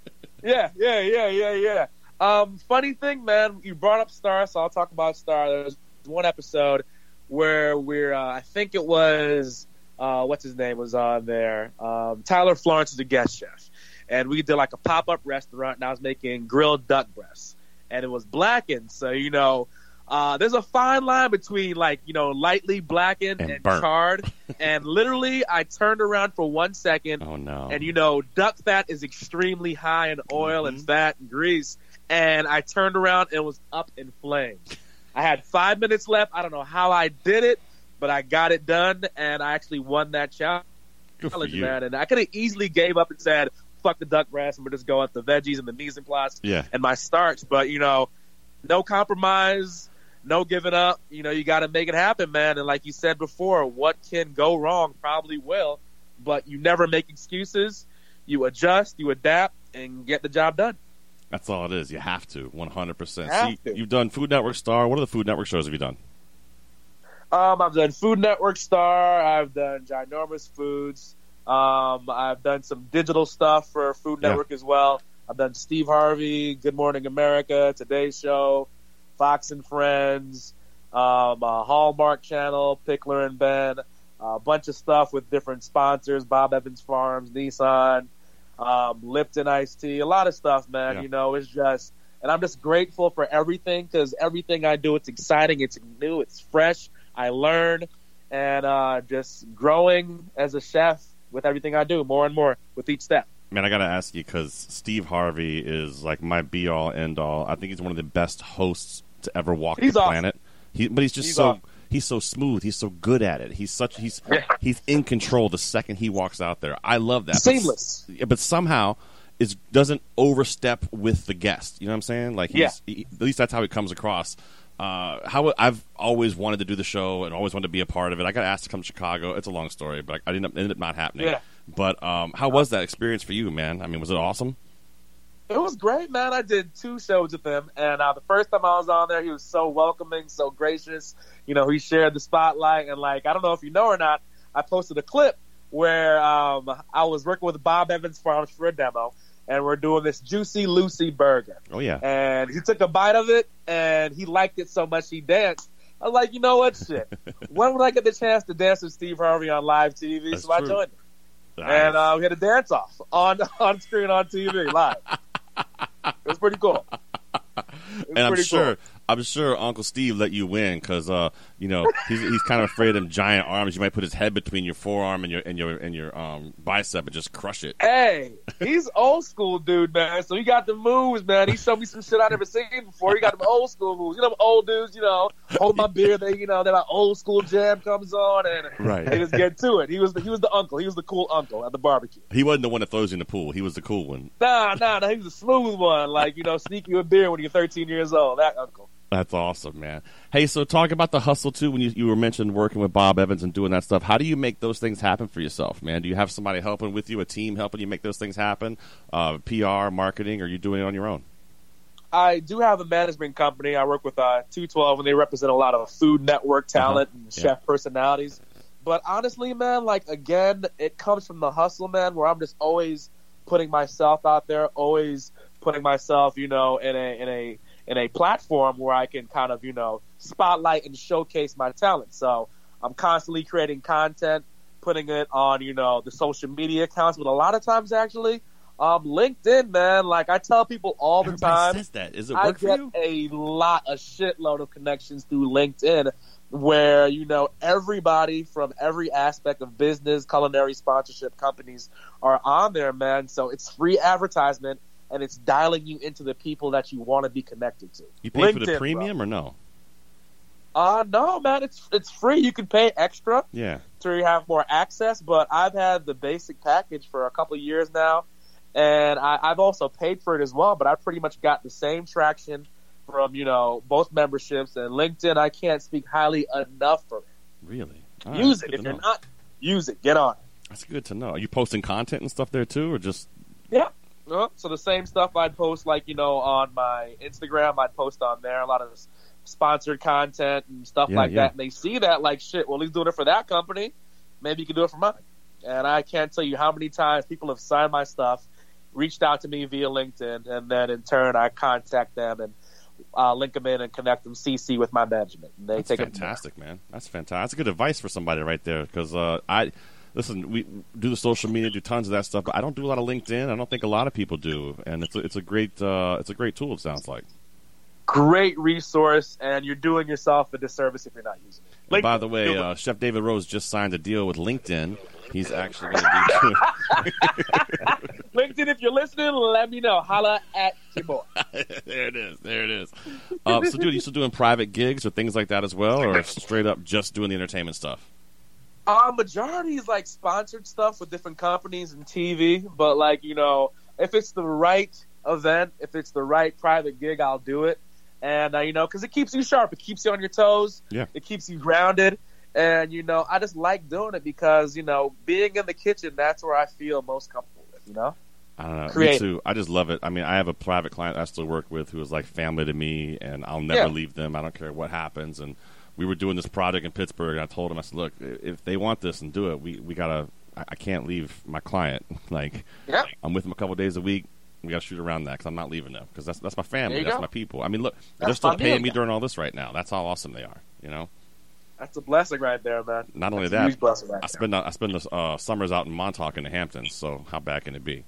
Yeah. Funny thing, man, you brought up Star, so I'll talk about Star. There's one episode where we're, I think it was, what's his name was on there? Tyler Florence is a guest chef. And we did like a pop-up restaurant, and I was making grilled duck breasts. And it was blackened, so, you know, there's a fine line between, like, you know, lightly blackened and charred. And literally, I turned around for 1 second. Oh, no. And, you know, duck fat is extremely high in oil and fat and grease. And I turned around and it was up in flames. I had 5 minutes left. I don't know how I did it, but I got it done, and I actually won that challenge, man. And I could have easily gave up and said, fuck the duck breast, and we'll just go with the veggies and the mise en place and my starch. But, you know, no compromise, no giving up. You know, you got to make it happen, man. And like you said before, what can go wrong probably will, but you never make excuses. You adjust, you adapt, and get the job done. That's all it is. You have to, 100%. You've done Food Network Star. What other Food Network shows have you done? I've done Food Network Star. I've done Ginormous Foods. I've done some digital stuff for Food Network as well. I've done Steve Harvey, Good Morning America, Today Show, Fox and Friends, Hallmark Channel, Pickler and Ben, a bunch of stuff with different sponsors, Bob Evans Farms, Nissan, Lipton Iced Tea, a lot of stuff, man. Yeah. You know, it's just, and I'm just grateful for everything, because everything I do, it's exciting, it's new, it's fresh. I learn, and just growing as a chef with everything I do, more and more with each step. Man, I got to ask you, because Steve Harvey is like my be-all, end-all. I think he's one of the best hosts to ever walk the planet. But he's just he's so smooth. He's so good at it. He's in control the second he walks out there. I love that. Seamless. But somehow it doesn't overstep with the guest. You know what I'm saying? Like, at least that's how it comes across. How I've always wanted to do the show and always wanted to be a part of it. I got asked to come to Chicago. It's a long story, but I ended up not happening. Yeah. But how was that experience for you, man? I mean, was it awesome? It was great, man. I did 2 shows with him, and the first time I was on there, he was so welcoming, so gracious. You know, he shared the spotlight, and, like, I don't know if you know or not, I posted a clip where I was working with Bob Evans Farms for a demo, and we're doing this Juicy Lucy burger. Oh, yeah. And he took a bite of it, and he liked it so much he danced. I was like, you know what, shit. When would I get the chance to dance with Steve Harvey on live TV? That's so I joined him. Nice. And we had a dance-off on screen on TV live. It was pretty cool. I'm sure Uncle Steve let you win, because you know, he's kind of afraid of them giant arms. You might put his head between your forearm and your bicep and just crush it. Hey, he's old school dude, man. So he got the moves, man. He showed me some shit I never seen before. He got them old school moves. You know, old dudes, you know, hold my beer. Then that old school jam comes on, and they just get to it. He was the uncle. He was the cool uncle at the barbecue. He wasn't the one that throws you in the pool. He was the cool one. Nah. He was the smooth one. Like, you know, sneak you a beer when you're 13 years old. That uncle. That's awesome, man. Hey, so talk about the hustle, too, when you were mentioned working with Bob Evans and doing that stuff. How do you make those things happen for yourself, man? Do you have somebody helping with you, a team helping you make those things happen, PR, marketing, or are you doing it on your own? I do have a management company. I work with 212, and they represent a lot of Food Network talent and chef personalities. But honestly, man, like, again, it comes from the hustle, man, where I'm just always putting myself out there, always putting myself, in a platform where I can kind of, spotlight and showcase my talent. So I'm constantly creating content, putting it on, the social media accounts, but a lot of times, actually, LinkedIn, man, like I tell people all the time, says that. Is it work for you? I get a shitload of connections through LinkedIn where, everybody from every aspect of business, culinary, sponsorship companies are on there, man. So it's free advertisement, and it's dialing you into the people that you want to be connected to. You pay for the premium or no? No, man, it's free. You can pay extra to have more access, but I've had the basic package for a couple of years now. And I've also paid for it as well, but I pretty much got the same traction from, both memberships. And LinkedIn, I can't speak highly enough for it. Really? Use it. If you're not, use it. Get on it. That's good to know. Are you posting content and stuff there too, or just? Yeah. So the same stuff I'd post, like, on my Instagram, I'd post on there. A lot of sponsored content and stuff like that. And they see that, like, shit, well, he's doing it for that company. Maybe you can do it for mine. And I can't tell you how many times people have signed my stuff, reached out to me via LinkedIn, and then in turn I contact them and link them in and connect them CC with my management. And that's fantastic, man. That's fantastic. That's good advice for somebody right there, because listen, we do the social media, do tons of that stuff, but I don't do a lot of LinkedIn. I don't think a lot of people do, and it's a great tool. It sounds like great resource, and you're doing yourself a disservice if you're not using it. LinkedIn, by the way, Chef David Rose just signed a deal with LinkedIn. He's actually going to be LinkedIn, if you're listening, let me know. Holla at your boy. There it is. So, dude, you still doing private gigs or things like that as well, or straight up just doing the entertainment stuff? Majority is like sponsored stuff with different companies and TV, but like, if it's the right event, if it's the right private gig, I'll do it. And, because it keeps you sharp. It keeps you on your toes. Yeah. It keeps you grounded. And, I just like doing it because, being in the kitchen, that's where I feel most comfortable with, I don't know. Creative. Me too. I just love it. I mean, I have a private client I still work with who is like family to me, and I'll never leave them. I don't care what happens. And we were doing this project in Pittsburgh, and I told them, I said, look, if they want this and do it, we got to – I can't leave my client. Like, I'm with them a couple of days a week. We got to shoot around that because I'm not leaving them because that's my family. That's my people. I mean, look, they're still paying me during all this right now. That's how awesome they are, That's a blessing right there, man. Not only that, I spend the summers out in Montauk in the Hamptons, so how bad can it be?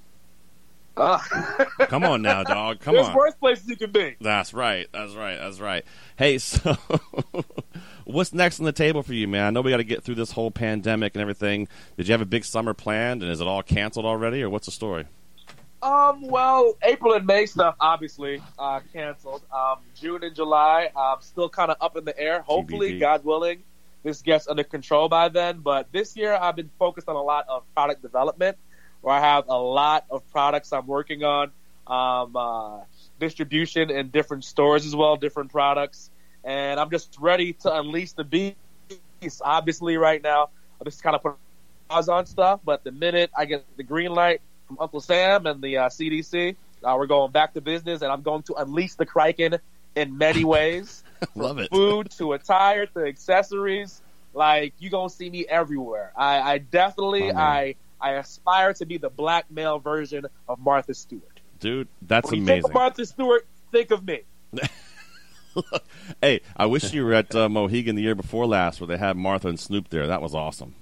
Come on now, dog. Come on. There's worse places you can be. That's right. Hey, so what's next on the table for you, man? I know we got to get through this whole pandemic and everything. Did you have a big summer planned, and is it all canceled already, or what's the story? Well, April and May stuff, obviously, canceled. June and July, still kind of up in the air. Hopefully, God willing, this gets under control by then. But this year, I've been focused on a lot of product development, where I have a lot of products I'm working on, distribution in different stores as well, different products. And I'm just ready to unleash the beast. Obviously, right now, I'm just kind of putting pause on stuff. But the minute I get the green light from Uncle Sam and the CDC, we're going back to business, and I'm going to unleash the Kraken in many ways. Love it. Food to attire to accessories. Like, you're going to see me everywhere. I definitely, I aspire to be the black male version of Martha Stewart. Dude, that's when you amazing. Think of Martha Stewart, think of me. Hey, I wish you were at Mohegan the year before last where they had Martha and Snoop there. That was awesome.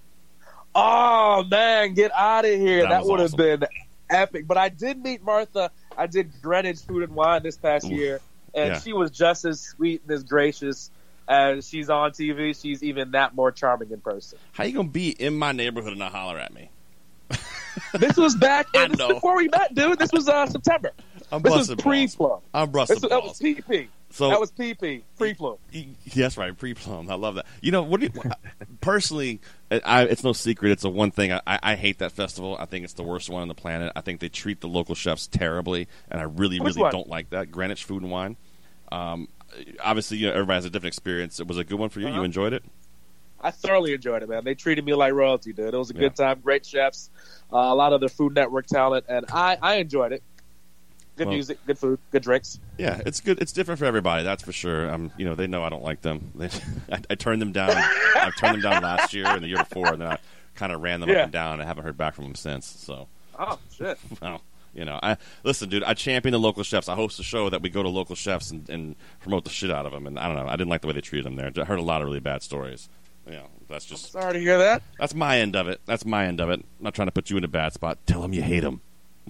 Oh, man, get out of here. That would have awesome. been epic. But I did meet Martha. I did Greenwich Food and Wine this past year, and she was just as sweet and as gracious as she's on TV. She's even that more charming in person. How you going to be in my neighborhood and not holler at me? This was back before we met, dude. This was September. This was pre-plum. I'm busting balls. That was PP. That was PP, pre-plum. Yes, right, pre-plum. I love that. Personally, it's no secret. It's the one thing. I hate that festival. I think it's the worst one on the planet. I think they treat the local chefs terribly, and I really don't like that. Greenwich Food and Wine. Obviously, everybody has a different experience. It was a good one for you. You enjoyed it? I thoroughly enjoyed it, man. They treated me like royalty, dude. It was a good time. Great chefs, a lot of the Food Network talent, and I enjoyed it. Good music, good food, good drinks. Yeah, it's good. It's different for everybody. That's for sure. They know I don't like them. I turned them down. I turned them down last year and the year before, and then I kind of ran them up and down. And I haven't heard back from them since. So. Oh shit. Well, listen, dude. I champion the local chefs. I host a show that we go to local chefs and promote the shit out of them. And I don't know. I didn't like the way they treated them there. I heard a lot of really bad stories. That's just. I'm sorry to hear that. That's my end of it. I'm not trying to put you in a bad spot. Tell them you hate them.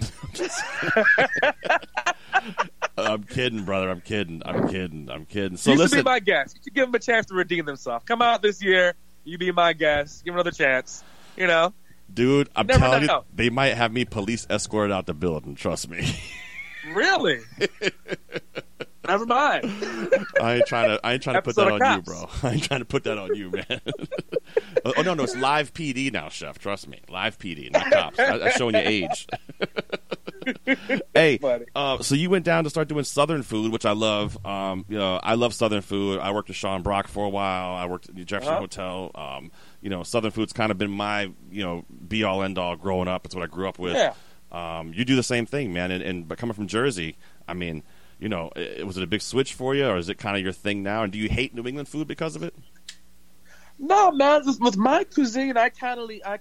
I'm kidding, brother. I'm kidding. So you should be my guest. You should give them a chance to redeem themselves. Come out this year. You be my guest. Give them another chance. Dude, I'm telling you, they might have me police escorted out the building. Trust me. Really? Never mind. I ain't trying to put that on you, bro. I ain't trying to put that on you, man. Oh no, it's live PD now, chef. Trust me, live PD, not cops. That's showing you age. Hey, so you went down to start doing Southern food, which I love. I love Southern food. I worked with Sean Brock for a while. I worked at the Jefferson Hotel. Southern food's kind of been my be all end all growing up. It's what I grew up with. Yeah. You do the same thing, man. But coming from Jersey, I mean. Was it a big switch for you, or is it kind of your thing now? And do you hate New England food because of it? No, man. With my cuisine, I kind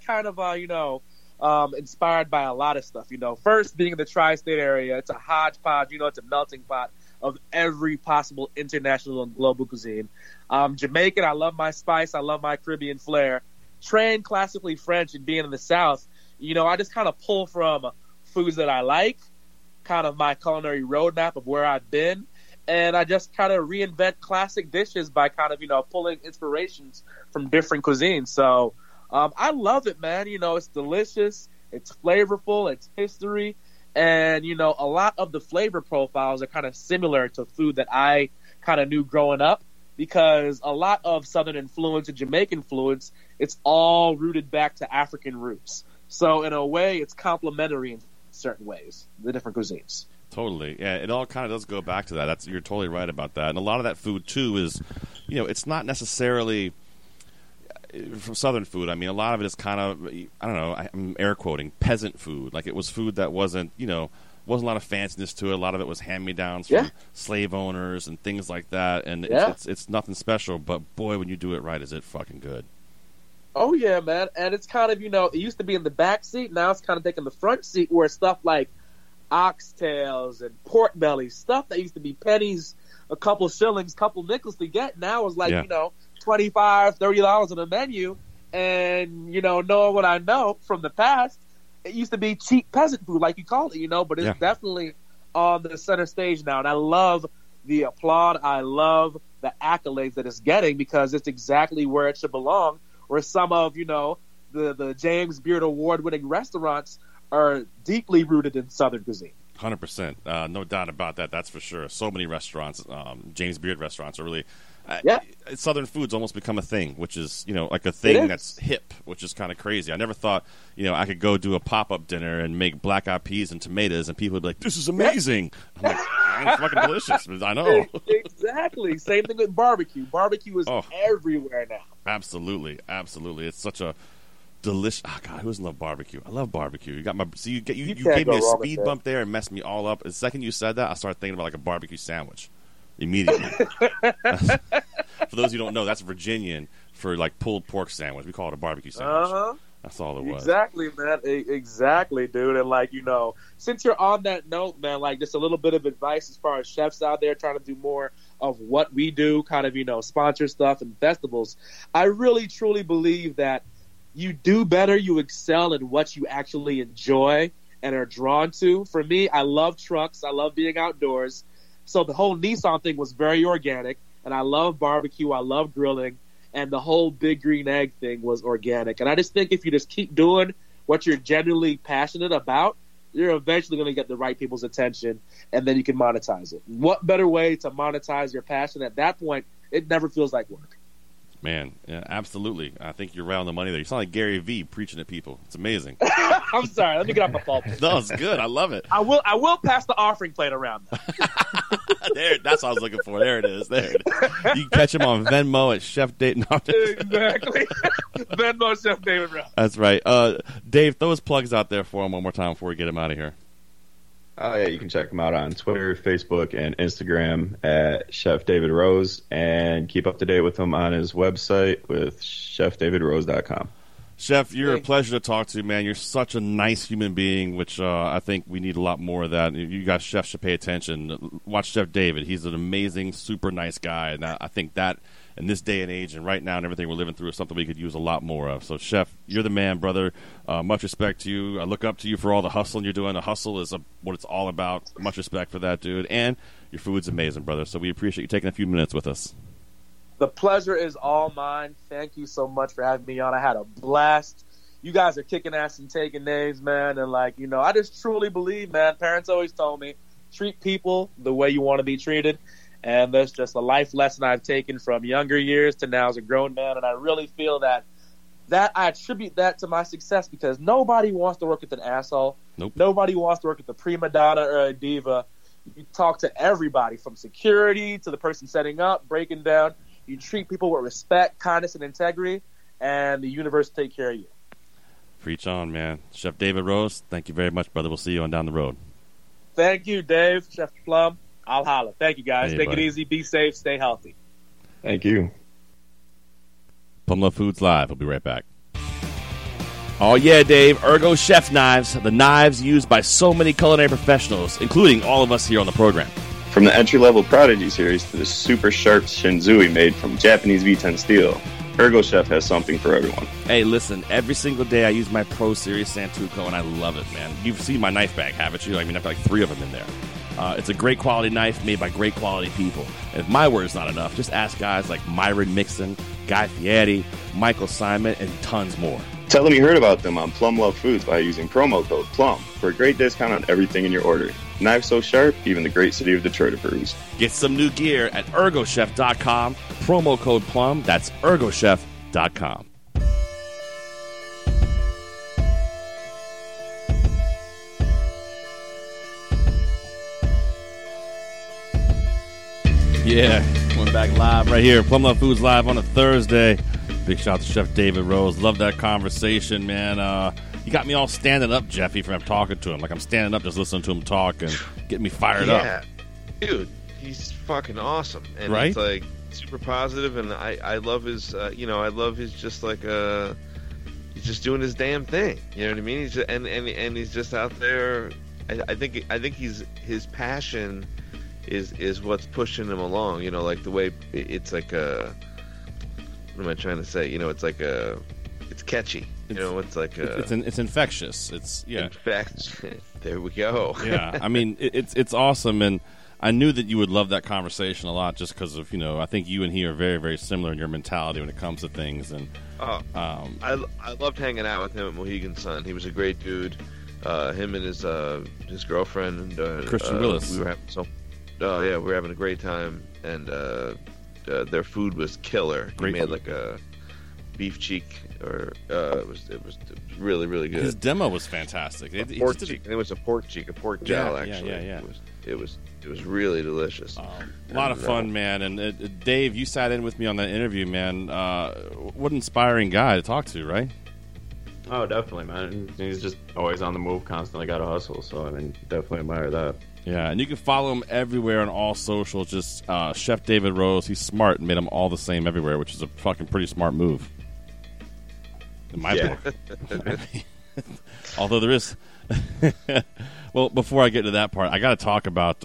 of, inspired by a lot of stuff. First being in the tri-state area, it's a hodgepodge. It's a melting pot of every possible international and global cuisine. Jamaican, I love my spice. I love my Caribbean flair. Trained classically French and being in the South, I just kind of pull from foods that I like. Kind of my culinary roadmap of where I've been, and I just kind of reinvent classic dishes by kind of pulling inspirations from different cuisines. So I love it, man. It's delicious, it's flavorful, it's history, and a lot of the flavor profiles are kind of similar to food that I kind of knew growing up, because a lot of Southern influence and Jamaican influence, it's all rooted back to African roots. So in a way, it's complementary in certain ways, the different cuisines. Totally. Yeah, it all kind of does go back to that. You're totally right about that. And a lot of that food, too, is, it's not necessarily from Southern food. I mean, a lot of it is kind of, I don't know, I'm air quoting, peasant food. Like, it was food that wasn't, wasn't a lot of fanciness to it. A lot of it was hand-me-downs from slave owners and things like that. And it's nothing special, but boy, when you do it right, is it fucking good. Oh, yeah, man. And it's kind of, it used to be in the back seat. Now it's kind of taking the front seat, where stuff like oxtails and pork bellies, stuff that used to be pennies, a couple shillings, couple nickels to get, now is like, $25, $30 on the menu. And, knowing what I know from the past, it used to be cheap peasant food, like you called it, but it's definitely on the center stage now. And I love the applaud. I love the accolades that it's getting, because it's exactly where it should belong. Where some of, the James Beard Award-winning restaurants are deeply rooted in Southern cuisine. 100%. No doubt about that. That's for sure. So many restaurants, James Beard restaurants, are really... Southern food's almost become a thing, which is, like a thing that's hip, which is kind of crazy. I never thought, I could go do a pop-up dinner and make black-eyed peas and tomatoes, and people would be like, this is amazing. I'm like, it's fucking delicious. I know. Exactly. Same thing with barbecue. Barbecue is everywhere now. Absolutely. It's such a delicious. Oh God, who doesn't love barbecue? I love barbecue. You got my. So you gave me a speed bump there and messed me all up. The second you said that, I started thinking about like a barbecue sandwich immediately. For those who don't know, that's Virginian for like pulled pork sandwich. We call it a barbecue sandwich. That's all it was. Exactly, man. Exactly, dude. And like, since you're on that note, man, like just a little bit of advice as far as chefs out there trying to do more of what we do, kind of, sponsor stuff and festivals. I really, truly believe that you do better, you excel in what you actually enjoy and are drawn to. For me, I love trucks. I love being outdoors. So the whole Nissan thing was very organic. And I love barbecue. I love grilling. And the whole Big Green Egg thing was organic. And I just think if you just keep doing what you're genuinely passionate about, you're eventually going to get the right people's attention, and then you can monetize it. What better way to monetize your passion? At that point, it never feels like work. Man, yeah, absolutely. I think you're right on the money there. You sound like Gary Vee preaching at people. It's amazing. I'm sorry. Let me get off my fault. No, it's good. I love it. I will pass the offering plate around. There, that's what I was looking for. There it is. There it is. You can catch him on Venmo at Chef Dave. No, exactly. Venmo Chef David Rowe. That's right. Dave, throw his plugs out there for him one more time before we get him out of here. Oh, yeah, you can check him out on Twitter, Facebook, and Instagram at Chef David Rose, and keep up to date with him on his website with chefdavidrose.com. Chef, you're a pleasure to talk to, man. You're such a nice human being, which I think we need a lot more of that. You guys, chefs, should pay attention. Watch Chef David. He's an amazing, super nice guy, and I think that in this day and age and right now and everything we're living through is something we could use a lot more of. So, Chef, you're the man, brother. Much respect to you. I look up to you for all the hustling you're doing. The hustle is what it's all about. Much respect for that, dude. And your food's amazing, brother. So we appreciate you taking a few minutes with us. The pleasure is all mine. Thank you so much for having me on. I had a blast. You guys are kicking ass and taking names, man. And, I just truly believe, man, parents always told me, treat people the way you want to be treated. And that's just a life lesson I've taken from younger years to now as a grown man. And I really feel that I attribute that to my success because nobody wants to work with an asshole. Nope. Nobody wants to work with a prima donna or a diva. You talk to everybody from security to the person setting up, breaking down. You treat people with respect, kindness, and integrity, and the universe will take care of you. Preach on, man. Chef David Rose, thank you very much, brother. We'll see you on down the road. Thank you, Dave. Chef Plum, I'll holler. Thank you, guys. Hey, Take buddy. it easy. Be safe. Stay healthy. Thank you. Plum Love Foods Live. We'll be right back. Oh, yeah, Dave. Ergo Chef Knives, the knives used by so many culinary professionals, including all of us here on the program. From the entry-level Prodigy series to the super sharp Shinzui made from Japanese V10 steel, Ergo Chef has something for everyone. Hey, listen, every single day I use my Pro Series Santoku, and I love it, man. You've seen my knife bag, haven't you? I mean, I've got like 3 of them in there. It's a great quality knife made by great quality people. And if my word's not enough, just ask guys like Myron Mixon, Guy Fieri, Michael Simon, and tons more. Tell them you heard about them on Plum Love Foods by using promo code PLUM for a great discount on everything in your order. Knives so sharp, even the great city of Detroit approves. Get some new gear at ErgoChef.com. Promo code PLUM. That's ErgoChef.com. Yeah, going back live right here. Plum Love Foods Live on a Thursday. Big shout out to Chef David Rose. Love that conversation, man. You got me all standing up, Jeffy, from talking to him. Like I'm standing up just listening to him talk and getting me fired up. Dude, he's fucking awesome. And Right? It's like super positive, and I love his, I love his just like, he's just doing his damn thing. You know what I mean? He's just, and he's just out there. I think his passion is what's pushing him along. You know, like the way it's like a. What am I trying to say? You know, it's like it's catchy. You know, it's like it's infectious. It's infectious. There we go. Yeah, I mean, it's awesome, and I knew that you would love that conversation a lot, just because of I think you and he are very, very similar in your mentality when it comes to things. And I loved hanging out with him at Mohegan Sun. He was a great dude. Him and his girlfriend Christian Willis. We were having we were having a great time, and their food was killer. Great he made food. like a beef cheek, or it was really, really good. His demo was fantastic. It was a pork cheek, a pork jowl. Actually, Yeah. It was really delicious. A lot of fun, man. And Dave, you sat in with me on that interview, man. What an inspiring guy to talk to, right? Oh, definitely, man. He's just always on the move, constantly got to hustle. So, I mean, definitely admire that. Yeah, and you can follow him everywhere on all socials. Just Chef David Rose. He's smart and made them all the same everywhere, which is a fucking pretty smart move. In my book. Although there is... Well, before I get to that part, I got to talk about,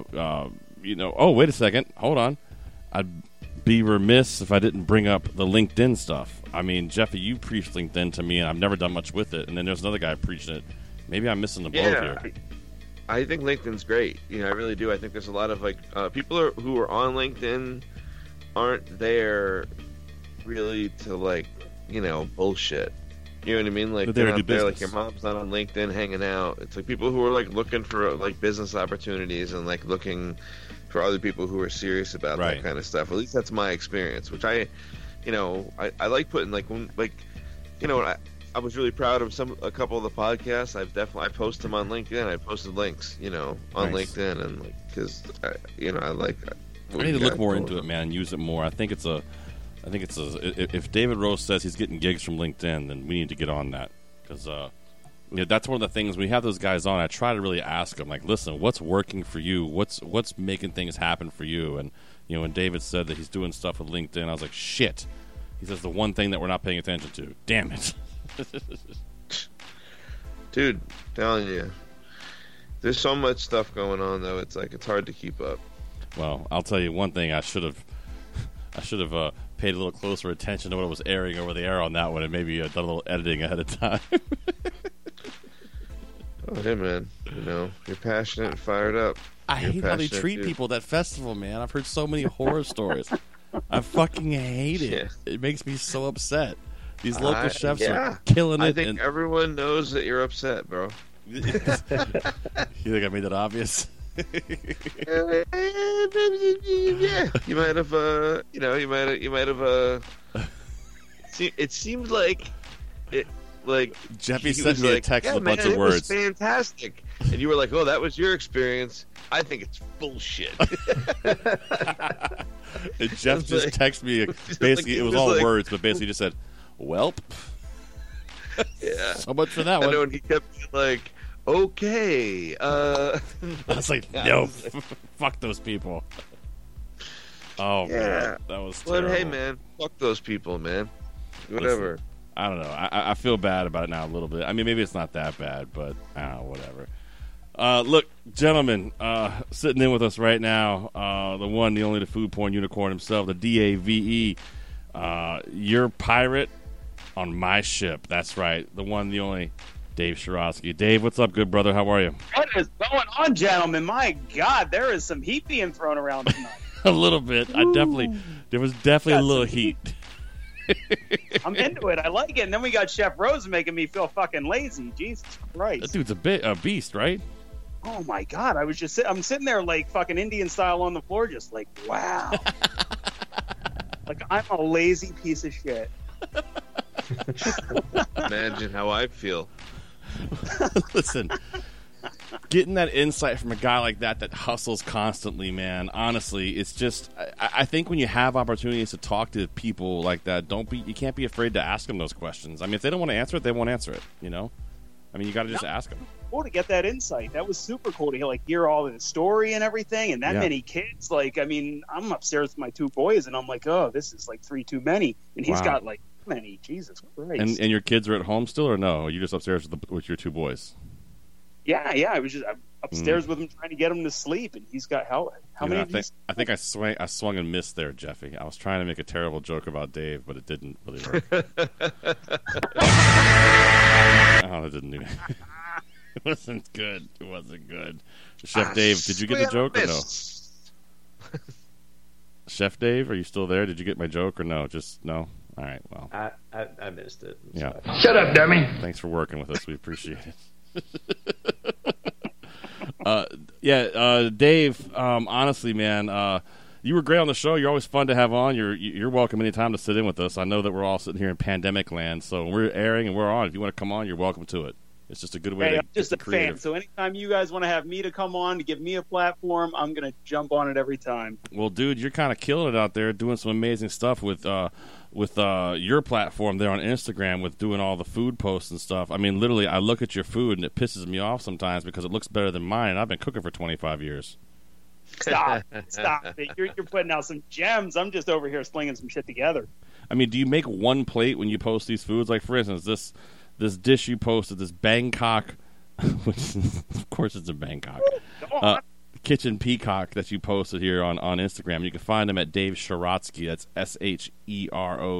oh, wait a second. Hold on. I'd be remiss if I didn't bring up the LinkedIn stuff. I mean, Jeffy, you preached LinkedIn to me, and I've never done much with it. And then there's another guy preaching it. Maybe I'm missing the boat here. I think LinkedIn's great. I really do. I think there's a lot of people who are on LinkedIn aren't there really to bullshit. You know what I mean? Like they're not do there. Like business. your mom's not on LinkedIn hanging out. It's like people who are looking for business opportunities and looking for other people who are serious about that kind of stuff. At least that's my experience. Which I like putting I was really proud of a couple of the podcasts. I post them on LinkedIn. I posted links, on Nice. LinkedIn, and because I like. I need to look more into it, man, and use it more. I think it's if David Rose says he's getting gigs from LinkedIn, then we need to get on that because that's one of the things when we have those guys on. I try to really ask them, like, listen, what's working for you? What's making things happen for you? And when David said that he's doing stuff with LinkedIn, I was like, shit. He says the one thing that we're not paying attention to. Damn it. Dude, telling you, there's so much stuff going on though. It's hard to keep up. Well, I'll tell you one thing. I should have paid a little closer attention to what was airing over the air on that one, and maybe done a little editing ahead of time. Oh, hey man, you're passionate and fired up. I hate how they treat people at that festival, man. I've heard so many horror stories. I fucking hate it. Yeah. It makes me so upset. These local chefs are killing it. I think everyone knows that you're upset, bro. You think I made that obvious? Yeah, you might have. It seemed like it. Like Jeffy sent me a text with a bunch of words. It was fantastic, and you were like, "Oh, that was your experience." I think it's bullshit. And Jeff just texted me. Basically, it was all words, but basically just said, "Welp." Yeah. So much for that one. I know, and he kept being like, "Okay." I was like, "No, fuck those people." Oh man, that was terrible. But hey, man, fuck those people, man. Whatever. Listen, I don't know. I feel bad about it now a little bit. I mean, maybe it's not that bad, but I don't know, whatever. Look, gentlemen, sitting in with us right now, the one, the only, the food porn unicorn himself, the DAVE. Your pirate on my ship. That's right. The one, the only, Dave Shirosky. Dave, what's up, good brother? How are you? What is going on, gentlemen? My God, there is some heat being thrown around tonight. A little bit. There was definitely a little heat. I'm into it. I like it. And then we got Chef Rose making me feel fucking lazy. Jesus Christ. That dude's a beast, right? Oh my God. I'm sitting there like fucking Indian style on the floor, just like, wow. Like I'm a lazy piece of shit. Imagine how I feel. Listen, getting that insight from a guy like that hustles constantly, man, honestly, it's just, I think when you have opportunities to talk to people like that, you can't be afraid to ask them those questions. I mean, if they don't want to answer it, they won't answer it, I mean, you got to just ask them. Cool to get that insight. That was super cool to hear all of the story and everything, and that many kids. Like, I mean, I'm upstairs with my two boys, and I'm like, oh, this is like 3 too many, and he's got like many. Jesus Christ! And your kids are at home still, or no? Are you just upstairs with your 2 boys? Yeah. I was just upstairs with him trying to get him to sleep, and he's got how many? I think I swung and missed there, Jeffy. I was trying to make a terrible joke about Dave, but it didn't really work. Oh, it didn't do it. It wasn't good. It wasn't good. Chef Dave, did you get the joke or no? Chef Dave, are you still there? Did you get my joke or no? Just no. All right. Well, I missed it. Yeah. Shut up, dummy. Thanks for working with us. We appreciate it. Dave. Honestly, man, you were great on the show. You're always fun to have on. You're welcome anytime to sit in with us. I know that we're all sitting here in pandemic land, so we're airing and we're on. If you want to come on, you're welcome to it. It's just a good way to I'm just a fan. So anytime you guys want to have me to come on to give me a platform, I'm going to jump on it every time. Well, dude, you're kind of killing it out there, doing some amazing stuff with your platform there on Instagram with doing all the food posts and stuff. I mean, literally, I look at your food and it pisses me off sometimes because it looks better than mine. And I've been cooking for 25 years. Stop it. You're putting out some gems. I'm just over here slinging some shit together. I mean, do you make one plate when you post these foods? Like, for instance, this dish you posted, this Bangkok, which of course it's in Bangkok, kitchen peacock that you posted here on Instagram. You can find them at Dave Shirosky. That's SHEROTSKI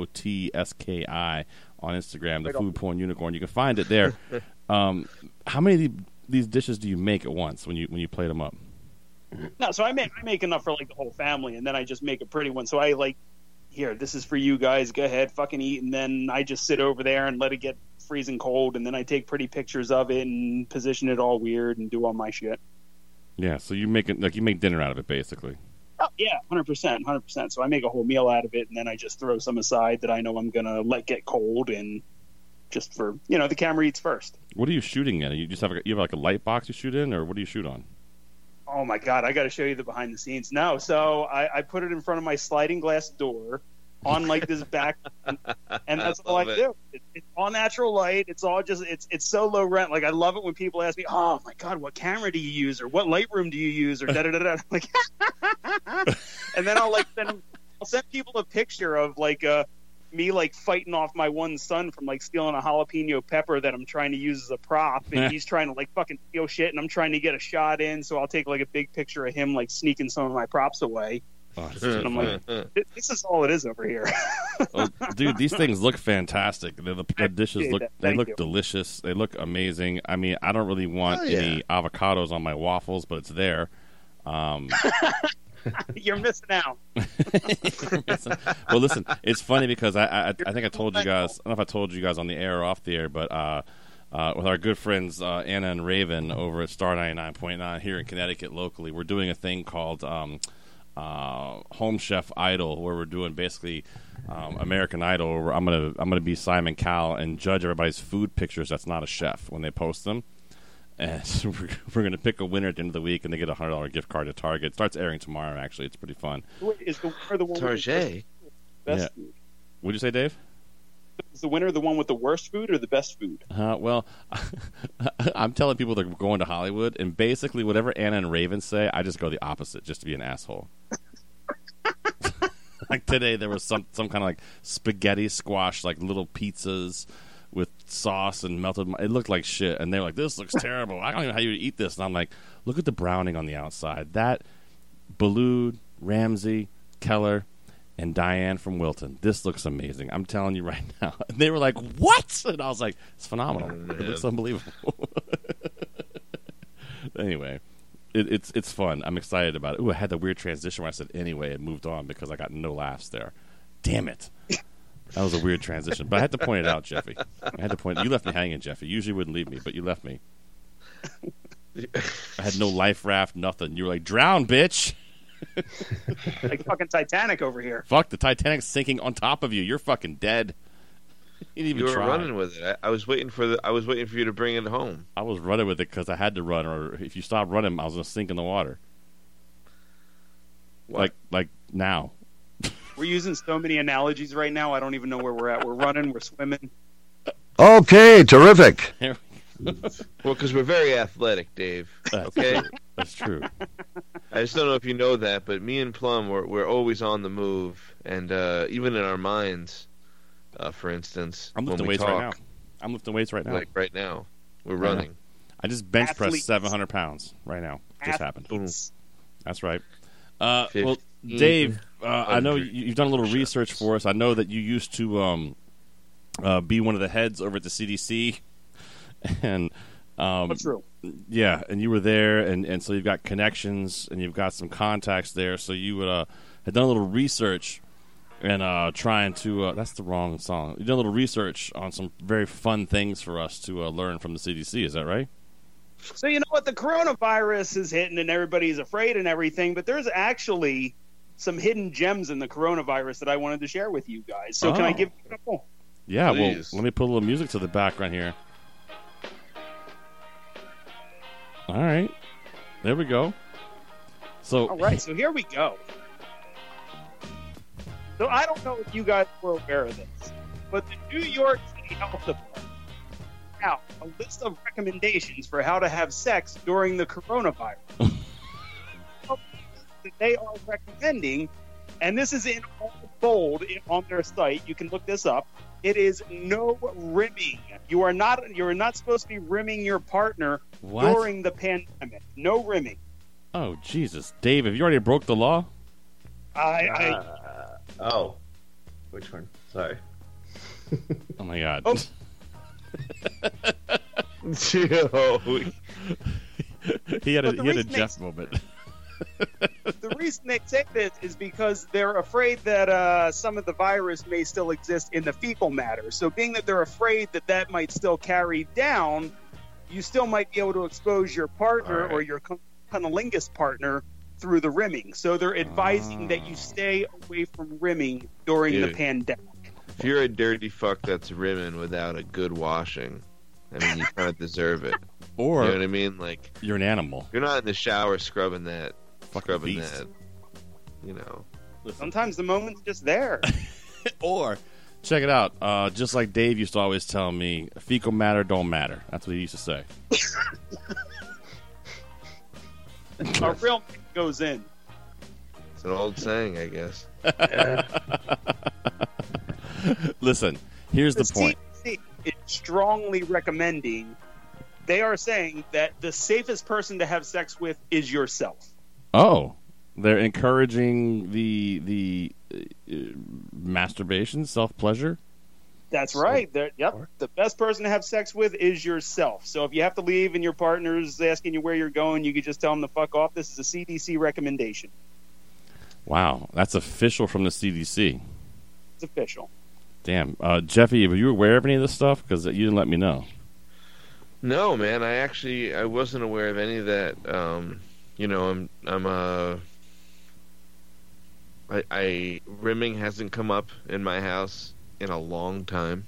on Instagram. The food porn unicorn. You can find it there. How many of these dishes do you make at once when you plate them up? No, so I make enough for like the whole family, and then I just make a pretty one. So I like, here, this is for you guys. Go ahead, fucking eat, and then I just sit over there and let it get freezing cold, and then I take pretty pictures of it and position it all weird and do all my shit. Yeah, so you make dinner out of it, basically. Oh yeah, 100%. So I make a whole meal out of it, and then I just throw some aside that I know I'm gonna let get cold, and just for the camera eats first. What are you shooting at? You just have like a light box you shoot in, or what do you shoot on? Oh my God, I got to show you the behind the scenes. No, so I put it in front of my sliding glass door. on like this back, and that's all I do. It's all natural light. It's all just it's so low rent. Like I love it when people ask me, "Oh my god, what camera do you use?" or "What Lightroom do you use?" or da da da da. Like, and then I'll send people a picture of like me like fighting off my one son from like stealing a jalapeno pepper that I'm trying to use as a prop, and he's trying to like fucking steal shit, and I'm trying to get a shot in, so I'll take like a big picture of him like sneaking some of my props away. Oh, and I'm like, this is all it is over here. Oh, dude, these things look fantastic. The dishes look delicious. They look amazing. I mean, I don't really want any avocados on my waffles, but it's there. You're missing out. Well, listen, it's funny because I think I told you guys. I don't know if I told you guys on the air or off the air, but with our good friends Anna and Raven over at Star 99.9 here in Connecticut locally, we're doing a thing called Home Chef Idol, where we're doing basically American Idol. Where I'm gonna be Simon Cowell and judge everybody's food pictures that's not a chef when they post them. And so we're going to pick a winner at the end of the week, and they get a $100 gift card to Target. It starts airing tomorrow, actually. It's pretty fun. Is the winner the one Target? Best food? What'd you say, Dave? Is the winner the one with the worst food or the best food? Well, I'm telling people they're going to Hollywood, and basically whatever Anna and Raven say, I just go the opposite just to be an asshole. Like today, there was some kind of like spaghetti squash, like little pizzas with sauce and melted. It looked like shit, and they were like, "This looks terrible. I don't even know how you eat this." And I'm like, "Look at the browning on the outside. That Balud, Ramsey, Keller, and Diane from Wilton. This looks amazing. I'm telling you right now." And they were like, "What?" And I was like, "It's phenomenal. It looks unbelievable." Anyway, it's fun. I'm excited about it. Ooh, I had the weird transition where I said "anyway" and moved on because I got no laughs there. Damn it. That was a weird transition, but I had to point it out, Jeffy. You left me hanging, Jeffy. You usually wouldn't leave me, but you left me. I had no life raft, nothing. You were like, "Drown, bitch!" Like fucking Titanic over here. Fuck, the Titanic's sinking on top of you. You're fucking dead. You didn't even were try. Running with it. I was waiting for you to bring it home. I was running with it because I had to run, or if you stop running, I was gonna sink in the water. What? Like now. We're using so many analogies right now. I don't even know where we're at. We're running. We're swimming. Okay, terrific. Well, because we're very athletic, Dave. Okay, that's true. I just don't know if you know that, but me and Plum, we're always on the move, and even in our minds, for instance, I'm lifting weights right now. I'm lifting weights right now. Like right now, we're running. I just bench pressed 700 pounds right now. Just happened. That's right. Well, Dave, I know you've done a little research for us. I know that you used to be one of the heads over at the CDC, and that's true. Yeah, and you were there, and so you've got connections and you've got some contacts there. So you would had done a little research and trying to. That's the wrong song. You did a little research on some very fun things for us to learn from the CDC. Is that right? So you know what, the coronavirus is hitting and everybody's afraid and everything, but there's actually some hidden gems in the coronavirus that I wanted to share with you guys. So can I give you a couple? Yeah, Please. Well, let me put a little music to the background here. All right, there we go. So all right, so here we go. So I don't know if you guys were aware of this, but the New York City Health Department out a list of recommendations for how to have sex during the coronavirus. That they are recommending, and this is in all bold on their site. You can look this up. It is no rimming. You are not supposed to be rimming your partner during the pandemic. No rimming. Oh Jesus, Dave, have you already broke the law? Oh, which one? Sorry. Oh my God. Oh. he had a Jeff moment. The reason they say this is because they're afraid that some of the virus may still exist in the fecal matter. So being that they're afraid that might still carry down, you still might be able to expose your partner or your cunnilingus partner through the rimming. So they're advising that you stay away from rimming during the pandemic. If you're a dirty fuck that's rimming without a good washing, I mean, you kind of deserve it. Or you know what I mean? Like, you're an animal. You're not in the shower scrubbing that. You know. Sometimes the moment's just there. Or, check it out. Just like Dave used to always tell me, fecal matter don't matter. That's what he used to say. A real man goes in. It's an old saying, I guess. Listen, here's the point. CDC is strongly recommending. They are saying that the safest person to have sex with is yourself. Oh, they're encouraging the masturbation, self-pleasure? That's right. Yep. The best person to have sex with is yourself. So if you have to leave and your partner's asking you where you're going, you could just tell them to fuck off. This is a CDC recommendation. Wow, that's official from the CDC. It's official. Damn. Jeffy, were you aware of any of this stuff? Because you didn't let me know. No, man. I wasn't aware of any of that. Rimming hasn't come up in my house in a long time.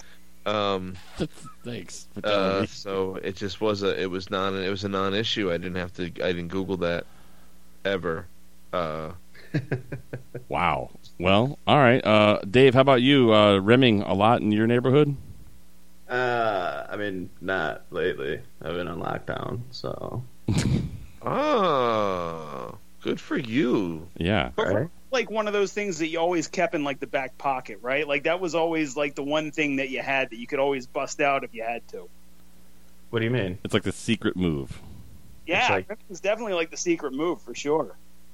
Thanks for telling me. So it just was a non-issue. I didn't Google that ever. Wow. Well, all right. Dave, how about you? Rimming a lot in your neighborhood? I mean, not lately. I've been on lockdown, so. Oh, good for you. Yeah. Right? Like one of those things that you always kept in like the back pocket, right? Like that was always like the one thing that you had that you could always bust out if you had to. What do you mean? It's like the secret move. Yeah, it's definitely like the secret move for sure.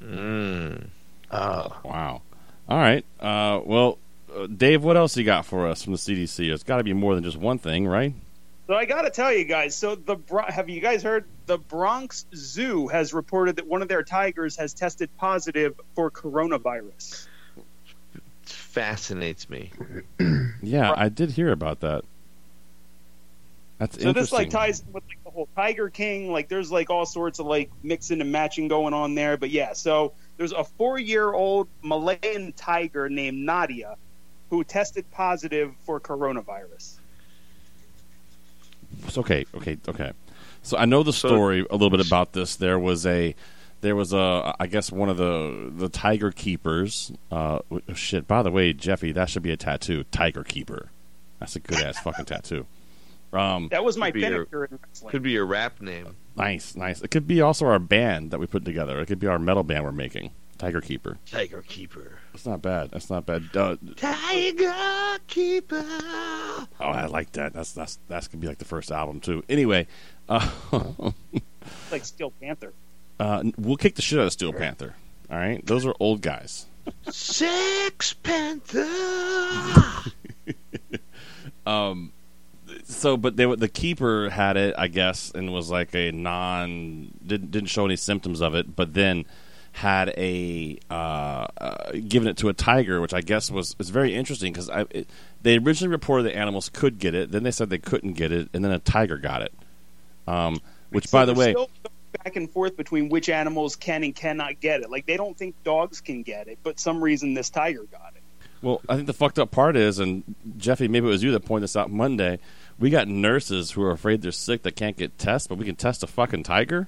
Oh, wow. All right. Well, Dave, what else you got for us from the CDC? It's got to be more than just one thing, right? So I got to tell you guys. So have you guys heard the Bronx Zoo has reported that one of their tigers has tested positive for coronavirus? Fascinates me. Yeah, I did hear about that. That's so interesting. This like ties in with like the whole Tiger King. Like there's like all sorts of like mixing and matching going on there. But yeah, so there's a 4-year-old Malayan tiger named Nadia who tested positive for coronavirus. Okay. So I know the story a little bit about this. There was a I guess one of the tiger keepers. Shit. By the way, Jeffy, that should be a tattoo. Tiger keeper. That's a good ass fucking tattoo. That was my finisher in wrestling. Could be your rap name. Nice. It could be also our band that we put together. It could be our metal band we're making. Tiger Keeper. Tiger Keeper. That's not bad. Tiger Keeper. Oh, I like that. That's gonna be like the first album too. Anyway, like Steel Panther. We'll kick the shit out of Steel Panther. All right, those are old guys. Sex Panther. So, but the keeper had it, I guess, and was like a didn't show any symptoms of it, but then had given it to a tiger, which I guess was very interesting because they originally reported that animals could get it, then they said they couldn't get it, and then a tiger got it. Which, by the way, still back and forth between which animals can and cannot get it. Like they don't think dogs can get it, but some reason this tiger got it. Well, I think the fucked up part is, and Jeffy, maybe it was you that pointed this out Monday. We got nurses who are afraid they're sick that can't get tests, but we can test a fucking tiger.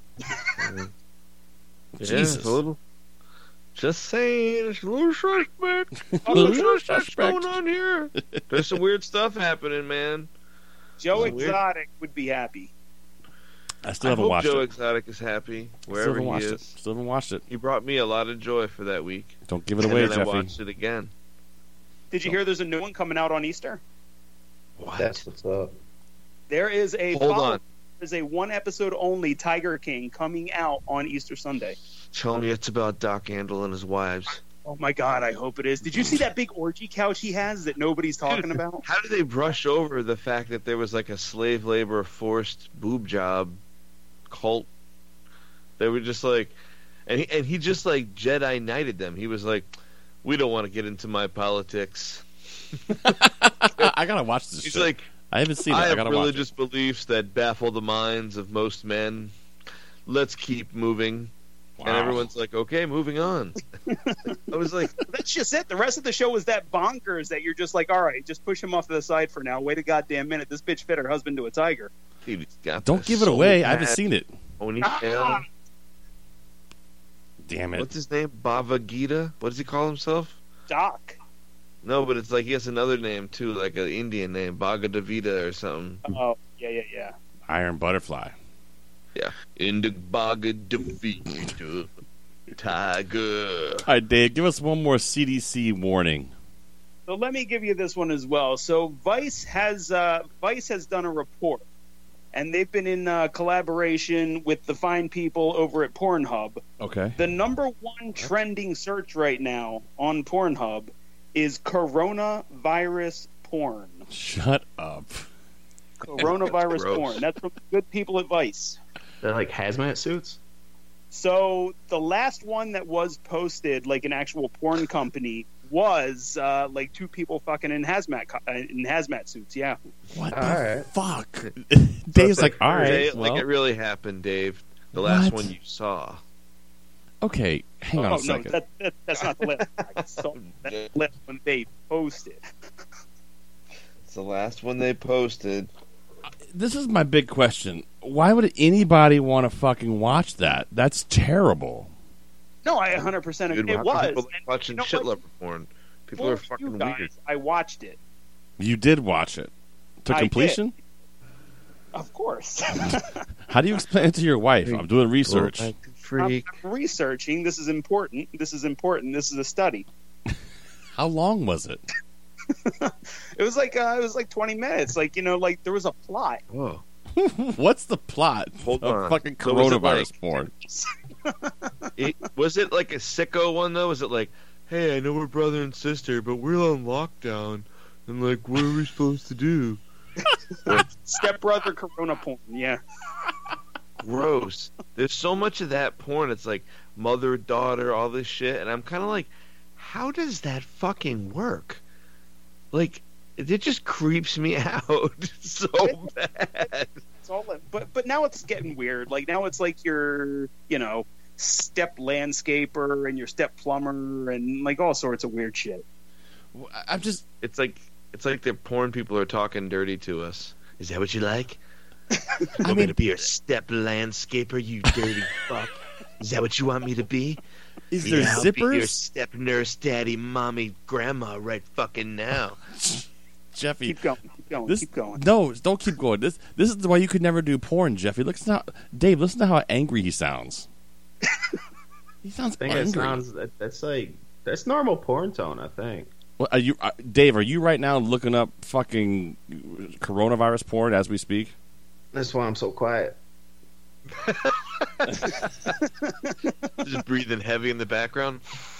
Jesus. Just saying, it's a little suspect. going on here. There's some weird stuff happening, man. Joe Exotic would be happy. I still haven't watched it. Joe Exotic is happy wherever he is. Still haven't watched it. He brought me a lot of joy for that week. Don't give it away, Jeffy. I watched it again. Did you hear there's a new one coming out on Easter? What? That's what's up. There is a Hold on. There's a 1 episode only Tiger King coming out on Easter Sunday. Tell me it's about Doc Andel and his wives. Oh my God, I hope it is. Did you see that big orgy couch he has that nobody's talking about? How do they brush over the fact that there was like a slave labor forced boob job cult? They were just like, and he just like Jedi Knighted them. He was like, we don't want to get into my politics. I gotta watch this. He's shit. like, I haven't seen it. I I have gotta religious watch beliefs that baffle the minds of most men. Let's keep moving. Wow. And everyone's like, okay, moving on. I was like, that's just it. The rest of the show was that bonkers that you're just like, all right, just push him off to the side for now. Wait a goddamn minute. This bitch fit her husband to a tiger. Dude, Don't give it away. I haven't seen it. Ponytail. Damn it. What's his name? Bhagavad Gita? What does he call himself? Doc. No, but it's like he has another name too, like an Indian name, Bhagadavita or something. Oh, yeah. Iron Butterfly. Yeah. In the Bhagadavita, Tiger. All right, Dave, give us one more CDC warning. So let me give you this one as well. So Vice has done a report, and they've been in collaboration with the fine people over at Pornhub. Okay. The number one trending search right now on Pornhub is coronavirus porn. Shut up. Coronavirus porn. That's from the good people at Vice. They're like hazmat suits? So the last one that was posted, like an actual porn company, was like two people fucking in hazmat suits. Yeah. What All the right. fuck? Dave's like, all right. Like it really happened, Dave. The last one you saw. Okay, hang on a second. No, that's not the last one I saw. That's the last one they posted. It's the last one they posted. This is my big question. Why would anybody want to fucking watch that? That's terrible. No, I 100% agree. Dude, It was. people watching shit lover porn. People are fucking weird. I watched it. You did watch it to I completion? did. Of course. How do you explain it to your wife? I'm doing research. I'm researching. This is important. This is a study. How long was it? It was like 20 minutes. Like, like there was a plot. Whoa. What's the plot Hold of on. fucking So was it coronavirus porn? Was it like a sicko one though? Was it like, hey, I know we're brother and sister, but we're on lockdown, and like, what are we supposed to do? Stepbrother corona porn. Yeah. Gross. There's so much of that porn. It's like mother, daughter, all this shit, and I'm kind of like, how does that fucking work? Like, it just creeps me out so bad. It's all, but now it's getting weird. Like now it's like your step landscaper and your step plumber and like all sorts of weird shit. I'm just. It's like the porn people are talking dirty to us. Is that what you like? I'm gonna be your step landscaper, you dirty fuck. Is that what you want me to be? Is there I'll be your zippers? step nurse, daddy, mommy, grandma, right fucking now. Jeffy, keep going. No, don't keep going. This is why you could never do porn, Jeffy. Dave, listen to how angry he sounds. He sounds angry. That's normal porn tone, I think. Well, Dave? Are you right now looking up fucking coronavirus porn as we speak? That's why I'm so quiet. Just breathing heavy in the background.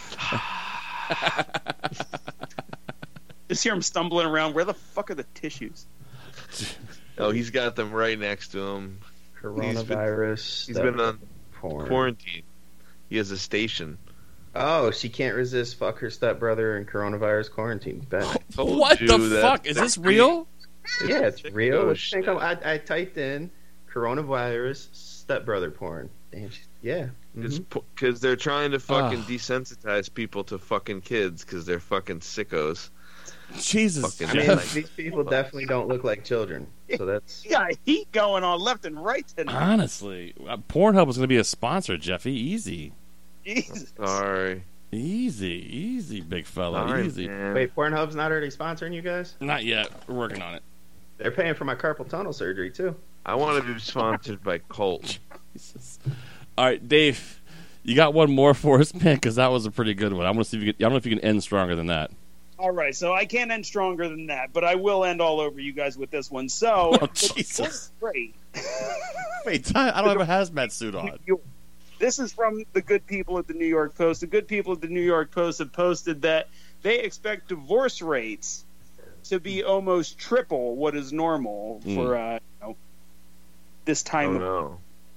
Just hear him stumbling around. Where the fuck are the tissues? Oh, he's got them right next to him. Coronavirus. He's been on porn. quarantine. He has a station. Oh, she can't resist. Fuck her stepbrother in coronavirus quarantine. Bet. What the fuck? Is this real? Yeah, it's real. Oh, What you think I typed in coronavirus stepbrother porn. Damn, yeah. Because they're trying to fucking desensitize people to fucking kids because they're fucking sickos. Jesus. I mean, these people definitely don't look like children. So that's Yeah, heat going on left and right tonight. Honestly, Pornhub was going to be a sponsor, Jeffy. Easy. Jesus. Sorry. Easy, big fella. Sorry, easy. man. Wait, Pornhub's not already sponsoring you guys? Not yet. We're working on it. They're paying for my carpal tunnel surgery too. I want to be sponsored by Colt. Jesus. All right, Dave, you got one more for us, man? Because that was a pretty good one. I want to see if you can, I don't know if you can end stronger than that. All right, so I can't end stronger than that, but I will end all over you guys with this one. So, Jesus. Great. Wait, I don't have a hazmat suit on. This is from the good people at the New York Post. The good people at the New York Post have posted that they expect divorce rates to be almost triple what is normal for this time. Oh, no.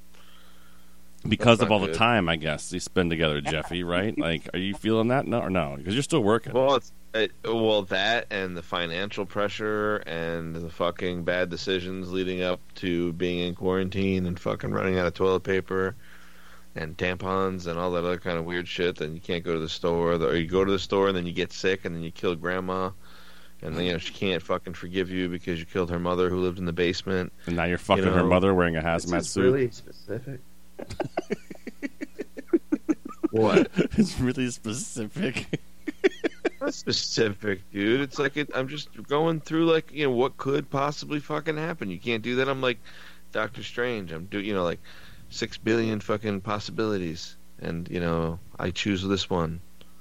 Because That's of all not the good. time, I guess, they spend together, Jeffy, right? Like, are you feeling that? No, or no? Because you're still working. Well, that and the financial pressure and the fucking bad decisions leading up to being in quarantine and fucking running out of toilet paper and tampons and all that other kind of weird shit. Then you can't go to the store, or you go to the store and then you get sick and then you kill grandma. And then, she can't fucking forgive you because you killed her mother who lived in the basement. And now you're fucking her mother wearing a hazmat This is suit. really specific. What? It's really specific. Not specific, dude. It's like I'm just going through like what could possibly fucking happen. You can't do that. I'm like Doctor Strange. I'm like 6 billion fucking possibilities, and I choose this one.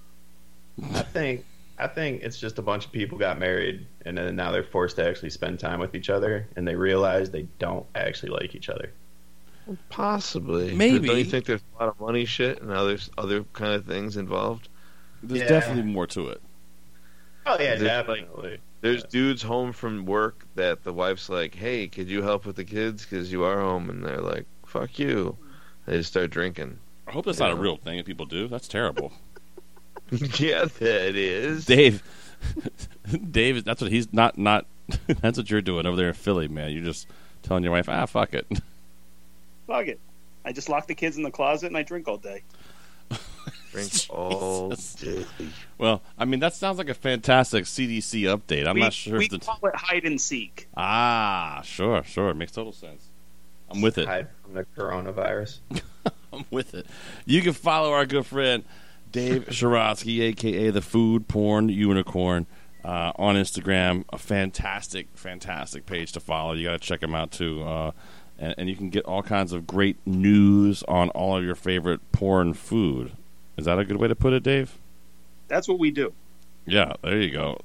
I think it's just a bunch of people got married, and then now they're forced to actually spend time with each other, and they realize they don't actually like each other. Possibly. Maybe. Don't you think there's a lot of money shit and other kind of things involved? There's definitely more to it. Oh yeah, definitely. There's dudes home from work that the wife's like, "Hey, could you help with the kids? Because you are home," and they're like, "Fuck you." They just start drinking. I hope that's not a real thing that people do. That's terrible. Yeah, that is. Dave, that's what he's not. That's what you're doing over there in Philly, man. You're just telling your wife, fuck it. Fuck it. I just lock the kids in the closet and I drink all day. Drink all day. Well, I mean, that sounds like a fantastic CDC update. I'm not sure we if call it hide and seek. Sure. It makes total sense. I'm with it. Hide from the coronavirus. I'm with it. You can follow our good friend Dave Shirosky, a.k.a. the Food Porn Unicorn, on Instagram. A fantastic page to follow. You got to check him out, too. And you can get all kinds of great news on all of your favorite porn food. Is that a good way to put it, Dave? That's what we do. Yeah, there you go.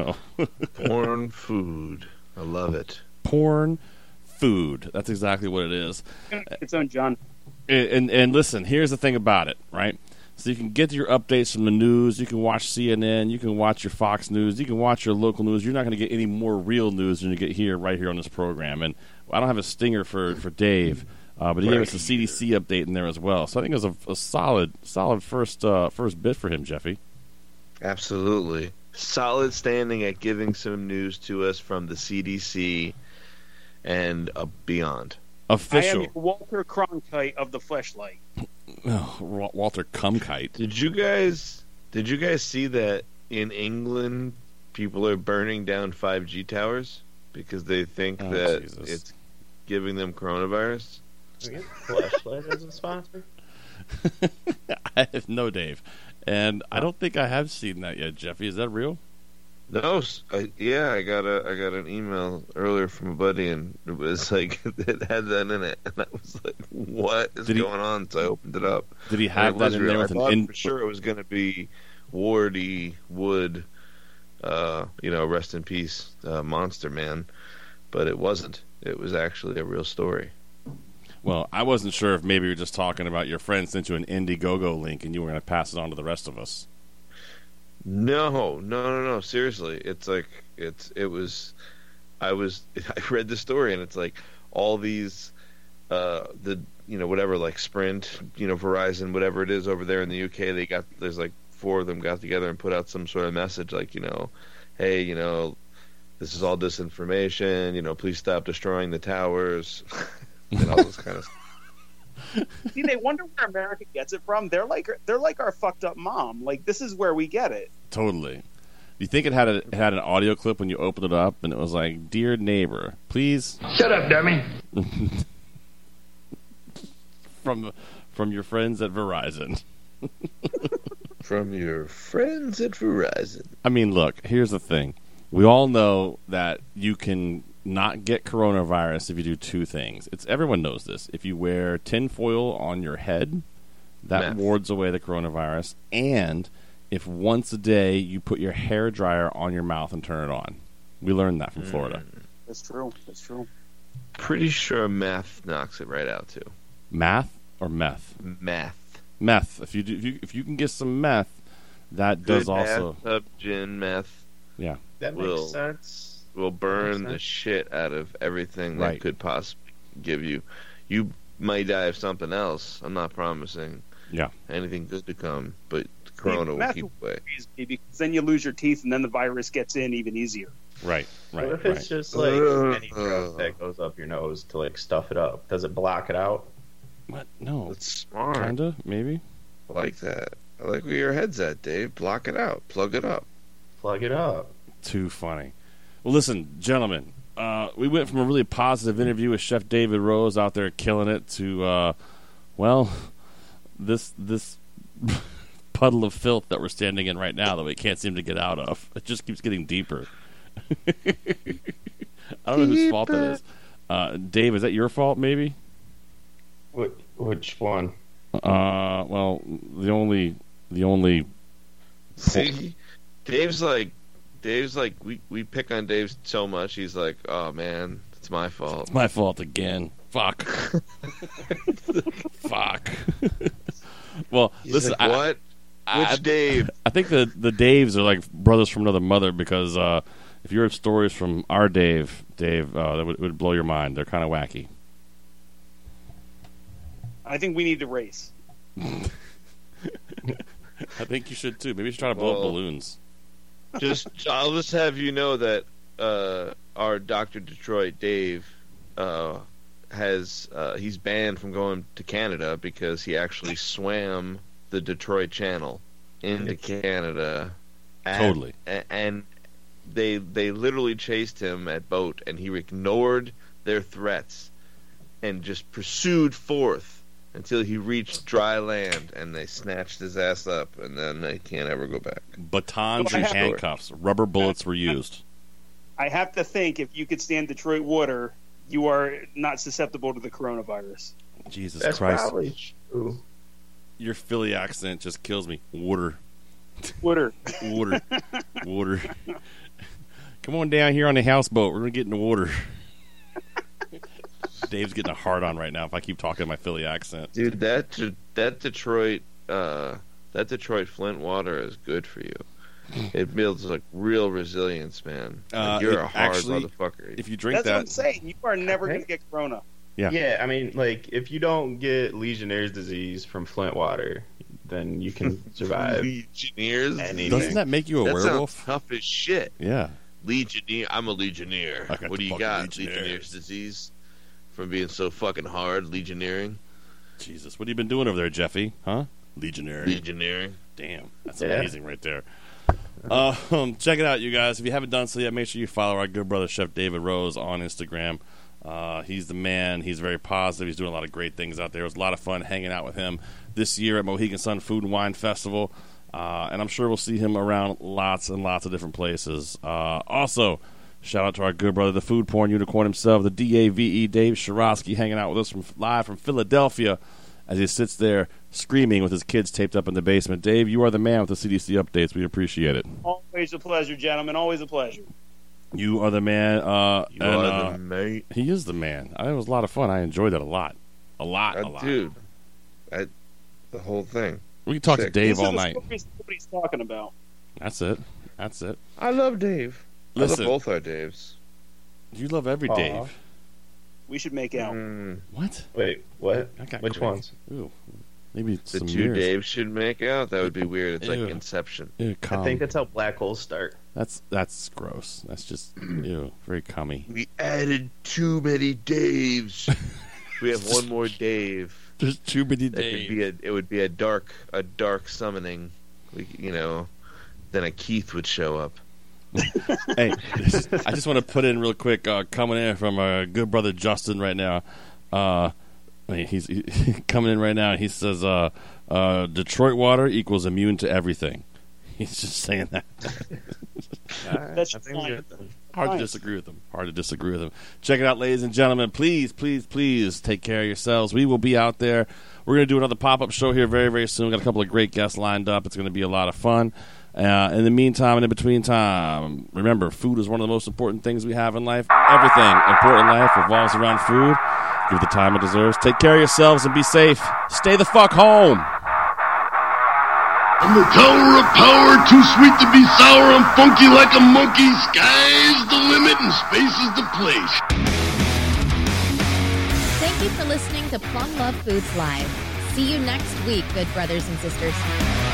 Porn food. I love it. Porn food. That's exactly what it is. It's on John. And listen, here's the thing about it, right? So you can get your updates from the news. You can watch CNN. You can watch your Fox News. You can watch your local news. You're not going to get any more real news than you get right here on this program. And I don't have a stinger for Dave, but he gave us a CDC update in there as well. So I think it was a solid first bit for him, Jeffy. Absolutely. Solid standing at giving some news to us from the CDC and beyond. Official. I am Walter Cronkite of the Fleshlight. Oh, Walter Cumkite. Did you guys see that in England people are burning down 5G towers because they think that it's giving them coronavirus? Can we get Fleshlight as a sponsor? I have no, Dave, and I don't think I have seen that yet. Jeffy, is that real? No, I got an email earlier from a buddy, and it was like it had that in it, and I was like, "What is going on?" So I opened it up. Did he have that in there with for sure it was going to be Wardy Wood, rest in peace, Monster Man, but it wasn't. It was actually a real story. Well, I wasn't sure if maybe you were just talking about your friend sent you an Indiegogo link, and you were going to pass it on to the rest of us. No. Seriously, it's like I read the story, and it's like all these whatever, like Sprint, Verizon, whatever it is over there in the UK, there's like 4 of them got together and put out some sort of message like, hey, this is all disinformation, please stop destroying the towers and all this kind of stuff. See, they wonder where America gets it from. They're like our fucked up mom. Like, this is where we get it. Totally. You think it had an audio clip when you opened it up, and it was like, "Dear neighbor, please shut up, dummy." from your friends at Verizon. From your friends at Verizon. I mean, look. Here's the thing. We all know that you can not get coronavirus if you do 2 things. Everyone knows this. If you wear tinfoil on your head, that wards away the coronavirus, and if once a day you put your hair dryer on your mouth and turn it on. We learned that from Florida. That's true. Pretty sure meth knocks it right out too. Math or meth? Meth. If you can get some meth, that Good does also gin meth. Yeah, that makes sense. Will burn the shit out of everything that could possibly give you. You might die of something else. I'm not promising anything good to come, but corona will keep away. Because then you lose your teeth, and then the virus gets in even easier. Right. What if it's just like any drug that goes up your nose to like stuff it up? Does it block it out? What? No. It's smart. Kinda, maybe. I like that. I like where your head's at, Dave. Block it out. Plug it up. Too funny. Well, listen, gentlemen, we went from a really positive interview with Chef David Rose out there killing it to, this puddle of filth that we're standing in right now that we can't seem to get out of. It just keeps getting deeper. I don't know whose fault that is. Dave, is that your fault, maybe? Which one? Well, the only. See, Dave's like, we pick on Dave so much. He's like, oh man, it's my fault. It's my fault again. Fuck. Fuck. Well, He's listen. like, what? Which Dave? I think the Daves are like brothers from another mother because if you heard stories from our Dave, that would blow your mind. They're kind of wacky. I think we need to race. I think you should too. Maybe you should try to blow up balloons. I'll just have you know that our Dr. Detroit Dave he's banned from going to Canada because he actually swam the Detroit Channel into Canada. Totally. And they literally chased him at boat, and he ignored their threats and just pursued forth until he reached dry land, and they snatched his ass up, and then they can't ever go back. Batons and handcuffs. Rubber bullets were used. I have to think if you could stand Detroit water, you are not susceptible to the coronavirus. Jesus That's Christ. Probably true. Your Philly accent just kills me. Water. Water. Water. Water. Come on down here on the houseboat. We're going to get in the water. Dave's getting a hard on right now if I keep talking my Philly accent. Dude, that Detroit Flint water is good for you. It builds like real resilience, man. Like, you're a hard motherfucker. If you drink That's what I'm saying. You are never going to get corona. Yeah, I mean, like, if you don't get Legionnaire's disease from Flint water, then you can survive. Legionnaires? Anything. Doesn't that make you a werewolf? Sounds tough as shit. Yeah. Legionnaire. I'm a Legionnaire. What do you got? Legionnaire's disease? From being so fucking hard, legionnaring. Jesus, what have you been doing over there, Jeffy? Huh? Legionnaring. Damn, that's amazing right there. Check it out, you guys. If you haven't done so yet, make sure you follow our good brother, Chef David Rose, on Instagram. He's the man. He's very positive. He's doing a lot of great things out there. It was a lot of fun hanging out with him this year at Mohegan Sun Food and Wine Festival. And I'm sure we'll see him around lots and lots of different places. Also, shout out to our good brother, the food porn unicorn himself, the DAVE, Dave Shirosky, hanging out with us live from Philadelphia as he sits there screaming with his kids taped up in the basement. Dave, you are the man with the CDC updates. We appreciate it. Always a pleasure, gentlemen. Always a pleasure. You are the man. You are the mate. He is the man. It was a lot of fun. I enjoyed it a lot. A lot. Dude, the whole thing. We can talk to Dave all night. What he's talking about. That's it. I love Dave. Listen, I love both our Daves. You love every Dave. We should make out. What? Wait, what? Which crazy. ones? Ooh, maybe The some two Daves Daves should make out? That would be weird. It's like Ew. Inception. Ew, I think that's how black holes start. That's gross. That's just very cummy. We added too many Daves. We have one more Dave. There's too many Daves. It would be a dark summoning. Then a Keith would show up. Hey, I just want to put in real quick, coming in from our good brother Justin right now. He's coming in right now. He says, Detroit water equals immune to everything. He's just saying that. That's fine. Hard to disagree with him. Check it out, ladies and gentlemen. Please, please, please take care of yourselves. We will be out there. We're going to do another pop-up show here very, very soon. We've got a couple of great guests lined up. It's going to be a lot of fun. In the meantime and in between time, remember, food is one of the most important things we have in life. Everything important in life revolves around food. Give it the time it deserves. Take care of yourselves and be safe. Stay the fuck home. From the tower of power, too sweet to be sour, I'm funky like a monkey. Sky's the limit and space is the place. Thank you for listening to Plum Love Foods Live. See you next week, good brothers and sisters.